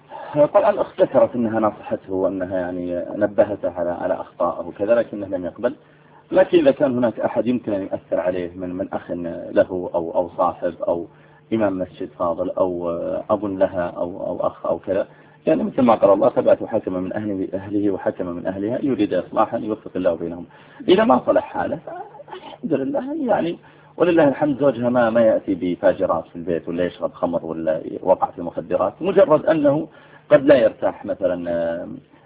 طبعا الأخت ذكرت أنها نصحته وأنها يعني نبهته على على أخطائه وكذا، لكنه لم يقبل. لكن إذا كان هناك أحد يمكن أن يؤثر عليه من من أخ له أو أو صاحب أو إمام مسجد فاضل أو أب لها أو أو أخ أو كذا، يعني مثل ما قال الله ثبت وحكم من أهله أهله وحكم من أهلها يريد إصلاحا يوفق الله بينهم. إذا ما صلح حاله الحمد لله، يعني ولله الحمد زوجها ما ما يأتي بفاجرات في البيت ولا يشرب خمر ولا وقع في مخدرات، مجرد أنه قد لا يرتاح مثلا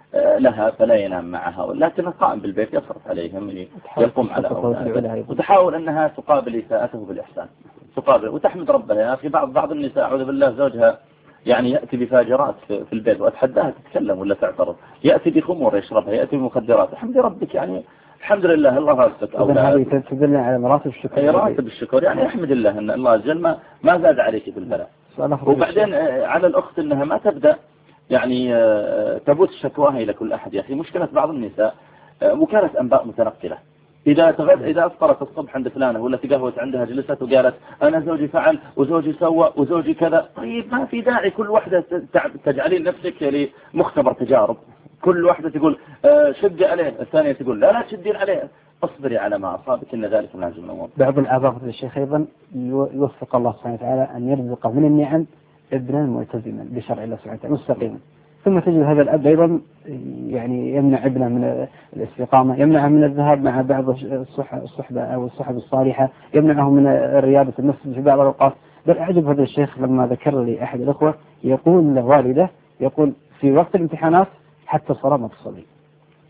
لها فلا ينام معها، لكن القائم بالبيت يصرف عليهم، يقوم على أولاده، وتحاول أنها تقابل إساءته بالإحسان، تقابل وتحمد ربها. يا أخي بعض بعض النساء أعوذ بالله زوجها يعني يأتي بفاجرات في البيت وأتحداها تتكلم ولا تعترض، يأتي بخمور يشربها، يأتي بمخدرات، الحمد ربك يعني الحمد لله الله رزقك أولاد. هذه تدل على مراتب الشكر. أي مراتب الشكر، يعني أحمد الله أن الله جل ما ما زاد عليك بالبلاء. وبعدين على الأخت أنها ما تبدأ يعني تبث شكواها إلى كل أحد. يا أخي مشكلة بعض النساء وكالة أنباء متنقلة، إذا تغد إذا أفطرت الصبح عند فلانة ولا تقهوت عندها جلست وقالت أنا زوجي فعل وزوجي سوى وزوجي كذا، طيب ما في داعي كل واحدة تجعلين نفسك يعني مختبر تجارب، كل واحدة تقول شد عليه، الثانية تقول لا لا تشدين عليه، اصبري على ما أصابك إن ذلك من عزم الأمور. بعض الآباء الشيخ أيضا يوفق الله سبحانه وتعالى أن يرزق من النعم ابنا ملتزما بشرع الله سبحانه وتعالى مستقيما، ثم تجد هذا الأب أيضا يعني يمنع ابنه من الاستقامة، يمنعه من الذهاب مع بعض الصحبة أو الصحب الصالحة، يمنعه من رياضة النفس في بعض الأوقات. بل أعجب هذا الشيخ لما ذكر لي أحد الأخوة يقول لوالده، يقول في وقت الامتحانات حتى الصلاة ما تصلي،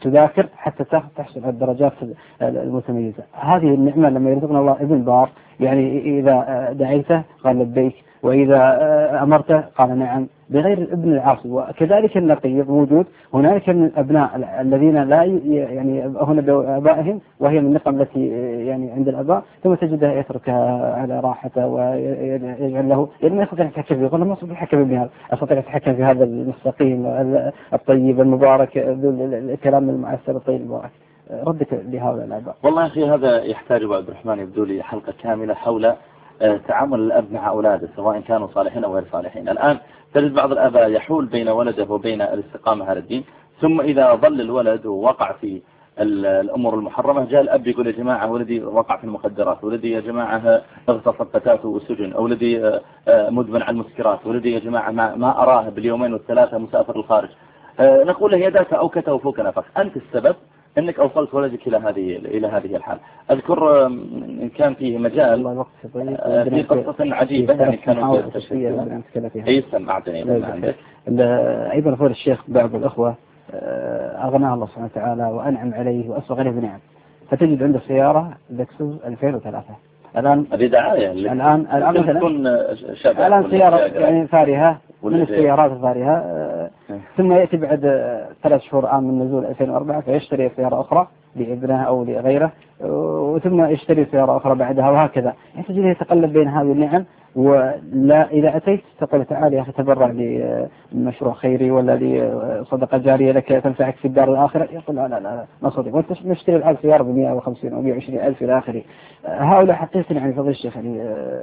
تذاكر حتى تحصل على الدرجات المتميزة. هذه النعمة لما يرزقنا الله ابن بار، يعني إذا دعيته قال لبيك، وإذا أمرته قال نعم، بغير الابن العاصي. وكذلك النقيض موجود هناك من الأبناء الذين لا يعني هنا بآبائهم، وهي من النقم التي يعني عند الآباء، ثم تجده يتركها على راحته ويجعل له يعني ما يستطيع يتحكم فيه، يقول له ما أستطيع أتحكم بهذا، أستطيع أتحكم في هذا المستقيم الطيب المبارك الكلام المعسر الطيب المبارك. ردك لهؤلاء الآباء. والله يا أخي هذا يحتاج أبو عبد الرحمن يبدو لي حلقة كاملة حول تعامل الأب مع أولاده سواء كانوا صالحين أو غير صالحين. الآن تجد بعض الآباء يحول بين ولده وبين الاستقامة على الدين، ثم إذا ظل الولد ووقع في الأمور المحرمة جاء الأب يقول يا جماعة ولدي وقع في المخدرات، ولدي يا جماعة اغتصب فتاته والسجن، أو ولدي مدمن على المسكرات، ولدي يا جماعة ما, ما أراه باليومين والثلاثة مسافر الخارج. نقول له يداك أوكت وفوك نفخ، أنت السبب أنك أوصلت ولدك إلى هذه إلى هذه الحال. أذكر إن كان فيه مجال في قصة عجيبة يعني كانوا يستشهدون. أي سمعتني لما عندك. أيضا فضل الشيخ بعض الأخوة أغناه الله سبحانه وتعالى وأنعم عليه وأسبغ عليه بنعم، فتجد عنده سيارة لكسوس ألفين وثلاثة الآن. هذه دعاية. الآن الآن مثلا الآن سيارة يعني فارهة من السيارات الفارهة، ثم يأتي بعد ثلاث شهور عام من نزول ألفين وأربعة فيشتري سيارة أخرى لابنه أو لغيره، وثم يشتري سيارة أخرى بعدها، وهكذا. يعني تجد يتقلب بين هذه النعم. ولا إذا أتيت تقول تعالى يا أخي تبرع لمشروع خيري ولا لصدقة جارية لك تنفعك في الدار الآخرة، يقول لا لا لا ما صدق، وانت نشتري الآن سيارة ب مئة وخمسين أو مئة وعشرين ألف إلى آخره. هؤلاء حقيقة يعني فضل الشيخ يعني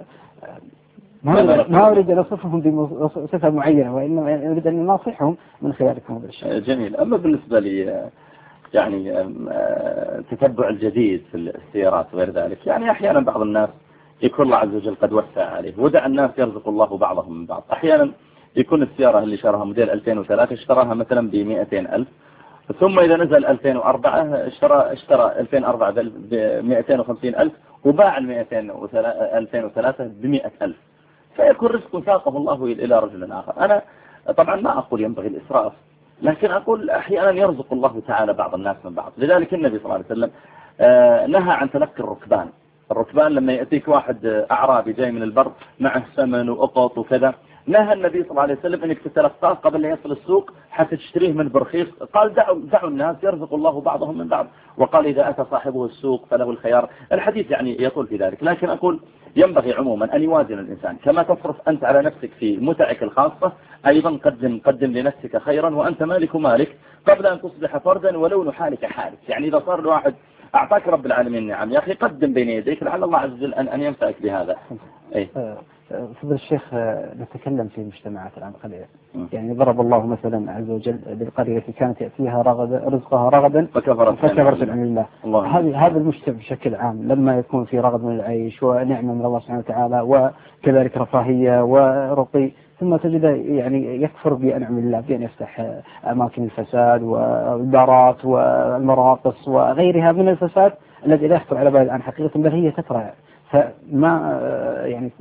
ما أريد أن أصفهم بصفة معينة، وإنما أريد أن ننصحهم من خلالكم هذا الشيء. جميل. أما بالنسبة لي يعني تتبع الجديد في السيارات وغير ذلك، يعني أحيانا بعض الناس يكون الله عز وجل قد وسع عليه ودع الناس يرزق الله بعضهم من بعض. أحيانا يكون السيارة اللي شراها موديل ألفين وثلاثة اشتراها مثلا بمئتين ألف، ثم إذا نزل ألفين وأربعة اشترى اشترى ألفين وأربعة بمئتين وخمسين ألف، وباع المئتين ألفين وثلاثة بمئة ألف، فيكون رزق ساقه الله إلى رجل آخر. أنا طبعا ما أقول ينبغي الإسراف، لكن أقول أحيانا يرزق الله تعالى بعض الناس من بعض. لذلك النبي صلى الله عليه وسلم نهى عن تلقي الركبان. الركبان لما يأتيك واحد أعرابي جاي من البر معه سمن وقط وكذا، نهى النبي صلى الله عليه وسلم أنك تتلقاه قبل أن يصل السوق حتى تشتريه من برخيص. قال دعوا, دعوا الناس يرزق الله بعضهم من بعض، وقال إذا أتى صاحبه السوق فله الخيار. الحديث يعني يطول في ذلك، لكن أقول ينبغي عموما أن يوازن الإنسان. كما تصرف أنت على نفسك في متعك الخاصة، أيضا قدم, قدم لنفسك خيرا، وأنت مالك مالك قبل أن تصبح فردا ولون حالك حالك. يعني إذا صار الواحد أعطاك رب العالمين نعم، يا أخي قدم بين يديك لعل الله عز وجل أن, أن ينفعك بهذا. أي. فضل الشيخ نتكلم في مجتمعات الآن قليلا، يعني ضرب الله مثلا عز وجل بالقرية التي كانت يأتيها رغد رزقها رغدا فكفرت عن الله. هذا هذا المجتمع بشكل عام لما يكون في رغد من العيش ونعمة من الله سبحانه وتعالى وكذلك رفاهية ورقي، ثم تجد يعني يكفر بأنعم الله بأن يفتح أماكن الفساد والبارات والمراقص وغيرها من الفساد الذي لا يخطر على بال الآن حقيقة، بل هي تترى. فما يعني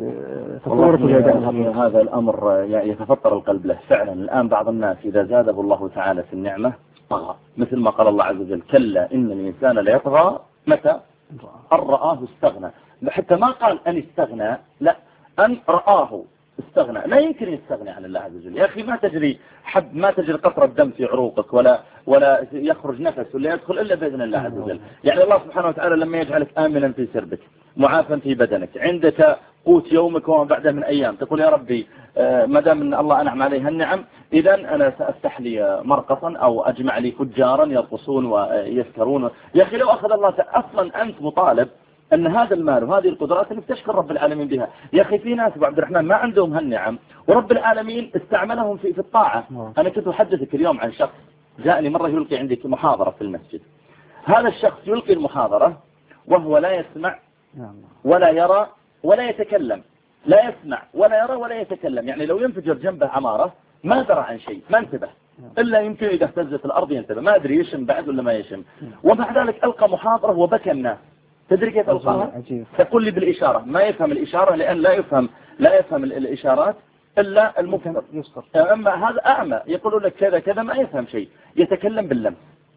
تصورك هذا الأمر يتفطر القلب له فعلا. الآن بعض الناس إذا زاده الله تعالى في النعمة طغى، مثل ما قال الله عز وجل كلا إن الإنسان ليطغى متى أن رآه استغنى. حتى ما قال أن استغنى، لا، أن رآه استغنى. لا يمكن يستغني عن الله عز وجل. يا أخي ما تجري حب ما تجري قطرة دم في عروقك، ولا ولا يخرج نفس ولا يدخل إلا بإذن الله عز وجل. يعني الله سبحانه وتعالى لما يجعلك آمنا في سربك، معافا في بدنك، عندك قوت يومك وما بعده من أيام، تقول يا ربي ما دام ان الله أنعم عليها النعم، إذا أنا سأفتح لي مرقصا أو أجمع لي فجارا يرقصون ويسكرون. يا أخي لو أخذ الله أصلا أنت مطالب أن هذا المال وهذه القدرات اللي بتشكر رب العالمين بها. يا أخي في ناس أبو عبد الرحمن ما عندهم هالنعم ورب العالمين استعملهم في في الطاعة. أنا كنت أحدثك اليوم عن شخص جاءني مرة يلقي عندي محاضرة في المسجد. هذا الشخص يلقي المحاضرة وهو لا يسمع ولا يرى ولا يتكلم، لا يسمع ولا يرى ولا يتكلم. يعني لو ينفجر جنبه عمارة ما درى عن شيء، ما انتبه، إلا يمكن إذا اهتزت الأرض ينتبه، ما أدري يشم بعد ولا ما يشم. ومع ذلك ألقى محاضرة وبكى الناس. تدري كيف ألقاها؟ تقول لي بالإشارة، ما يفهم الإشارة لأن لا يفهم لا يفهم الإشارات إلا المفهم. أما هذا أعمى يقول لك كذا كذا ما يفهم شيء، يتكلم باللمس.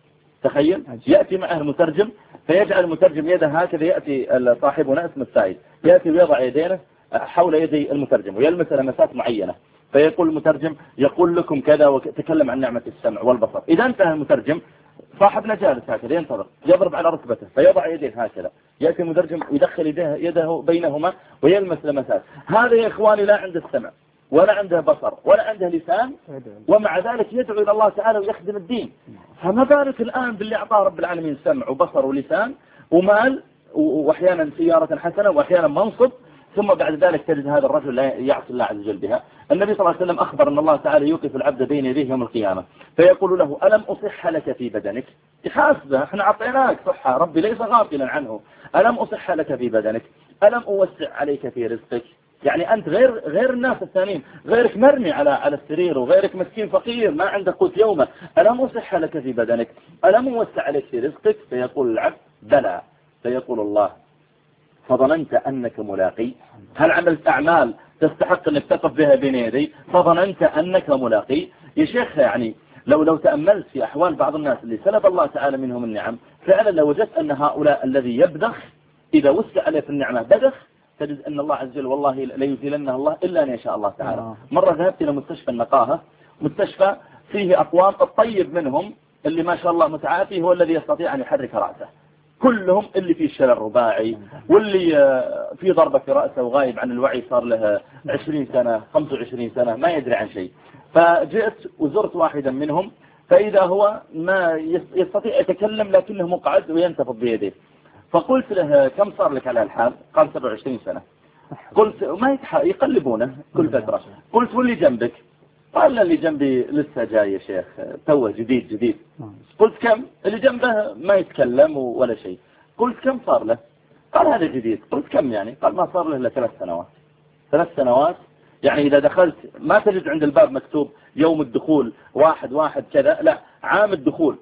تخيل يأتي معه المترجم فيجعل المترجم يده هكذا، يأتي صاحبنا اسم السائد يأتي ويضع يدينه حول يدي المترجم ويلمس لمسات معينة، فيقول المترجم يقول لكم كذا وتكلم عن نعمة السمع والبصر. إذا انتهى المترجم صاحبنا جالس هكذا ينتظر، يضرب على ركبته فيضع يديه هكذا، يأتي المترجم ويدخل يده, يده بينهما ويلمس لمسات. هذا يا إخواني لا عنده السمع ولا عنده بصر ولا عنده لسان، ومع ذلك يدعو إلى الله تعالى ويخدم الدين. فما بالك الآن باللي أعطاه رب العالمين سمع وبصر ولسان ومال وأحيانا سيارة حسنة وأحيانا منصب، ثم بعد ذلك تجد هذا الرجل لا يعصي الله عز وجل بها. النبي صلى الله عليه وسلم أخبر أن الله تعالى يوقف العبد بين يديه يوم القيامة فيقول له ألم أصح لك في بدنك؟ يحاسبه، احنا أعطيناك صحة، ربي ليس غافلا عنه. ألم أصح لك في بدنك؟ ألم أوسع عليك في رزقك؟ يعني أنت غير غير الناس الثانيين، غيرك مرمي على على السرير وغيرك مسكين فقير ما عنده قوت يومه. ألم أصح لك في بدنك؟ ألم أوسع عليك في رزقك؟ فيقول العبد بلى. فيقول الله فظننت أنك ملاقي؟ هل عملت أعمال تستحق أنك تقف بها بين يدي؟ فظننت أنك ملاقي؟ يا شيخ يعني لو لو تأملت في أحوال بعض الناس اللي سلب الله تعالى منهم النعم، فعلا لو وجدت أن هؤلاء الذي يبدخ إذا وسع عليه في النعمة بدخ، تجد أن الله عز وجل والله لا يزيلنه الله إلا أن يشاء الله تعالى. آه. مرة ذهبت إلى مستشفى النقاهة، مستشفى فيه أقوام الطيب منهم اللي ما شاء الله متعافي هو الذي يستطيع أن يحرك رأسه، كلهم اللي فيه الشلل الرباعي واللي فيه ضربة في رأسه وغايب عن الوعي صار له عشرين سنة خمسة وعشرين سنة ما يدري عن شيء. فجئت وزرت واحدا منهم فإذا هو ما يستطيع يتكلم لكنه مقعد وينتفض بيده. فقلت له كم صار لك على الحال؟ قال سبعة وعشرين سنة. قلت ما يقلبونه كل فترة. قلت واللي جنبك؟ قال اللي جنبي لسه جاي يا شيخ توه جديد جديد. قلت كم؟ اللي جنبه ما يتكلم ولا شيء. قلت كم صار له؟ قال هذا جديد. قلت كم يعني؟ قال ما صار له إلا ثلاث سنوات. ثلاث سنوات يعني إذا دخلت ما تجد عند الباب مكتوب يوم الدخول واحد واحد كذا، لا عام الدخول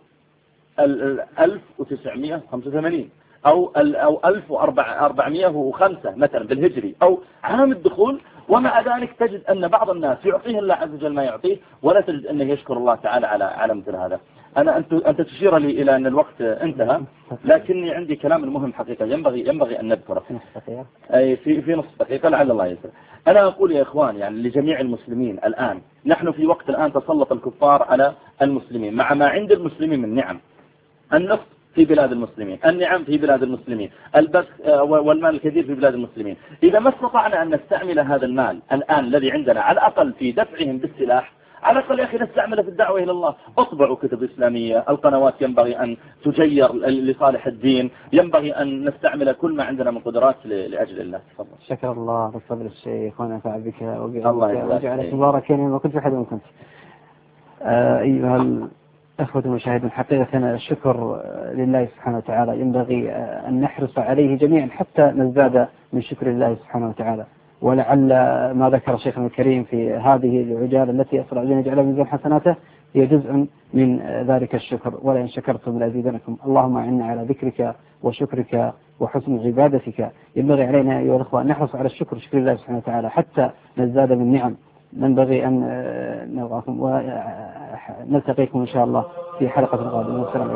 ألف وتسعمائة وخمسة وثمانين أو أو ألف وأربعمائة وخمسة مثلا بالهجري أو عام الدخول. ومع ذلك تجد أن بعض الناس يعطيه الله عز وجل ما يعطيه ولا تجد أنه يشكر الله تعالى على على مثل هذا. أنا أنت أنت تشير لي إلى أن الوقت انتهى، لكني عندي كلام المهم حقيقة ينبغي ينبغي أن نذكره. أي في في نص دقيقة لعل الله يسر. أنا أقول يا إخوان يعني لجميع المسلمين الآن، نحن في وقت الآن تسلط الكفار على المسلمين مع ما عند المسلمين من نعم. النفط في بلاد المسلمين، النعم في بلاد المسلمين، البث والمال الكثير في بلاد المسلمين. إذا ما استطعنا أن نستعمل هذا المال الآن الذي عندنا على الأقل في دفعهم بالسلاح، على الأقل يا أخي نستعمله في الدعوة إلى الله. اطبعوا كتب إسلامية، القنوات ينبغي أن تجير لصالح الدين، ينبغي أن نستعمل كل ما عندنا من قدرات لأجل الله. تفضل. شكر الله لفضل الشيخ ونفع بك وجعلك مباركين وما كنت أحد من كنت. أيها الأخوة المشاهدين، حقيقة الشكر لله سبحانه وتعالى ينبغي أن نحرص عليه جميعا حتى نزداد من شكر الله سبحانه وتعالى. ولعل ما ذكر شيخنا الكريم في هذه العجالة التي أسرع بنا يجعلها من ميزان حسناته هي جزء من ذلك الشكر. ولئن شكرتم لأزيدنكم. اللهم أعنا على ذكرك وشكرك وحسن عبادتك. ينبغي علينا أيها الأخوة أن نحرص على الشكر شكر الله سبحانه وتعالى حتى نزداد من نعم. ينبغي أن نلقاكم ونلتقيكم إن شاء الله في حلقة قادمة. والسلام عليكم.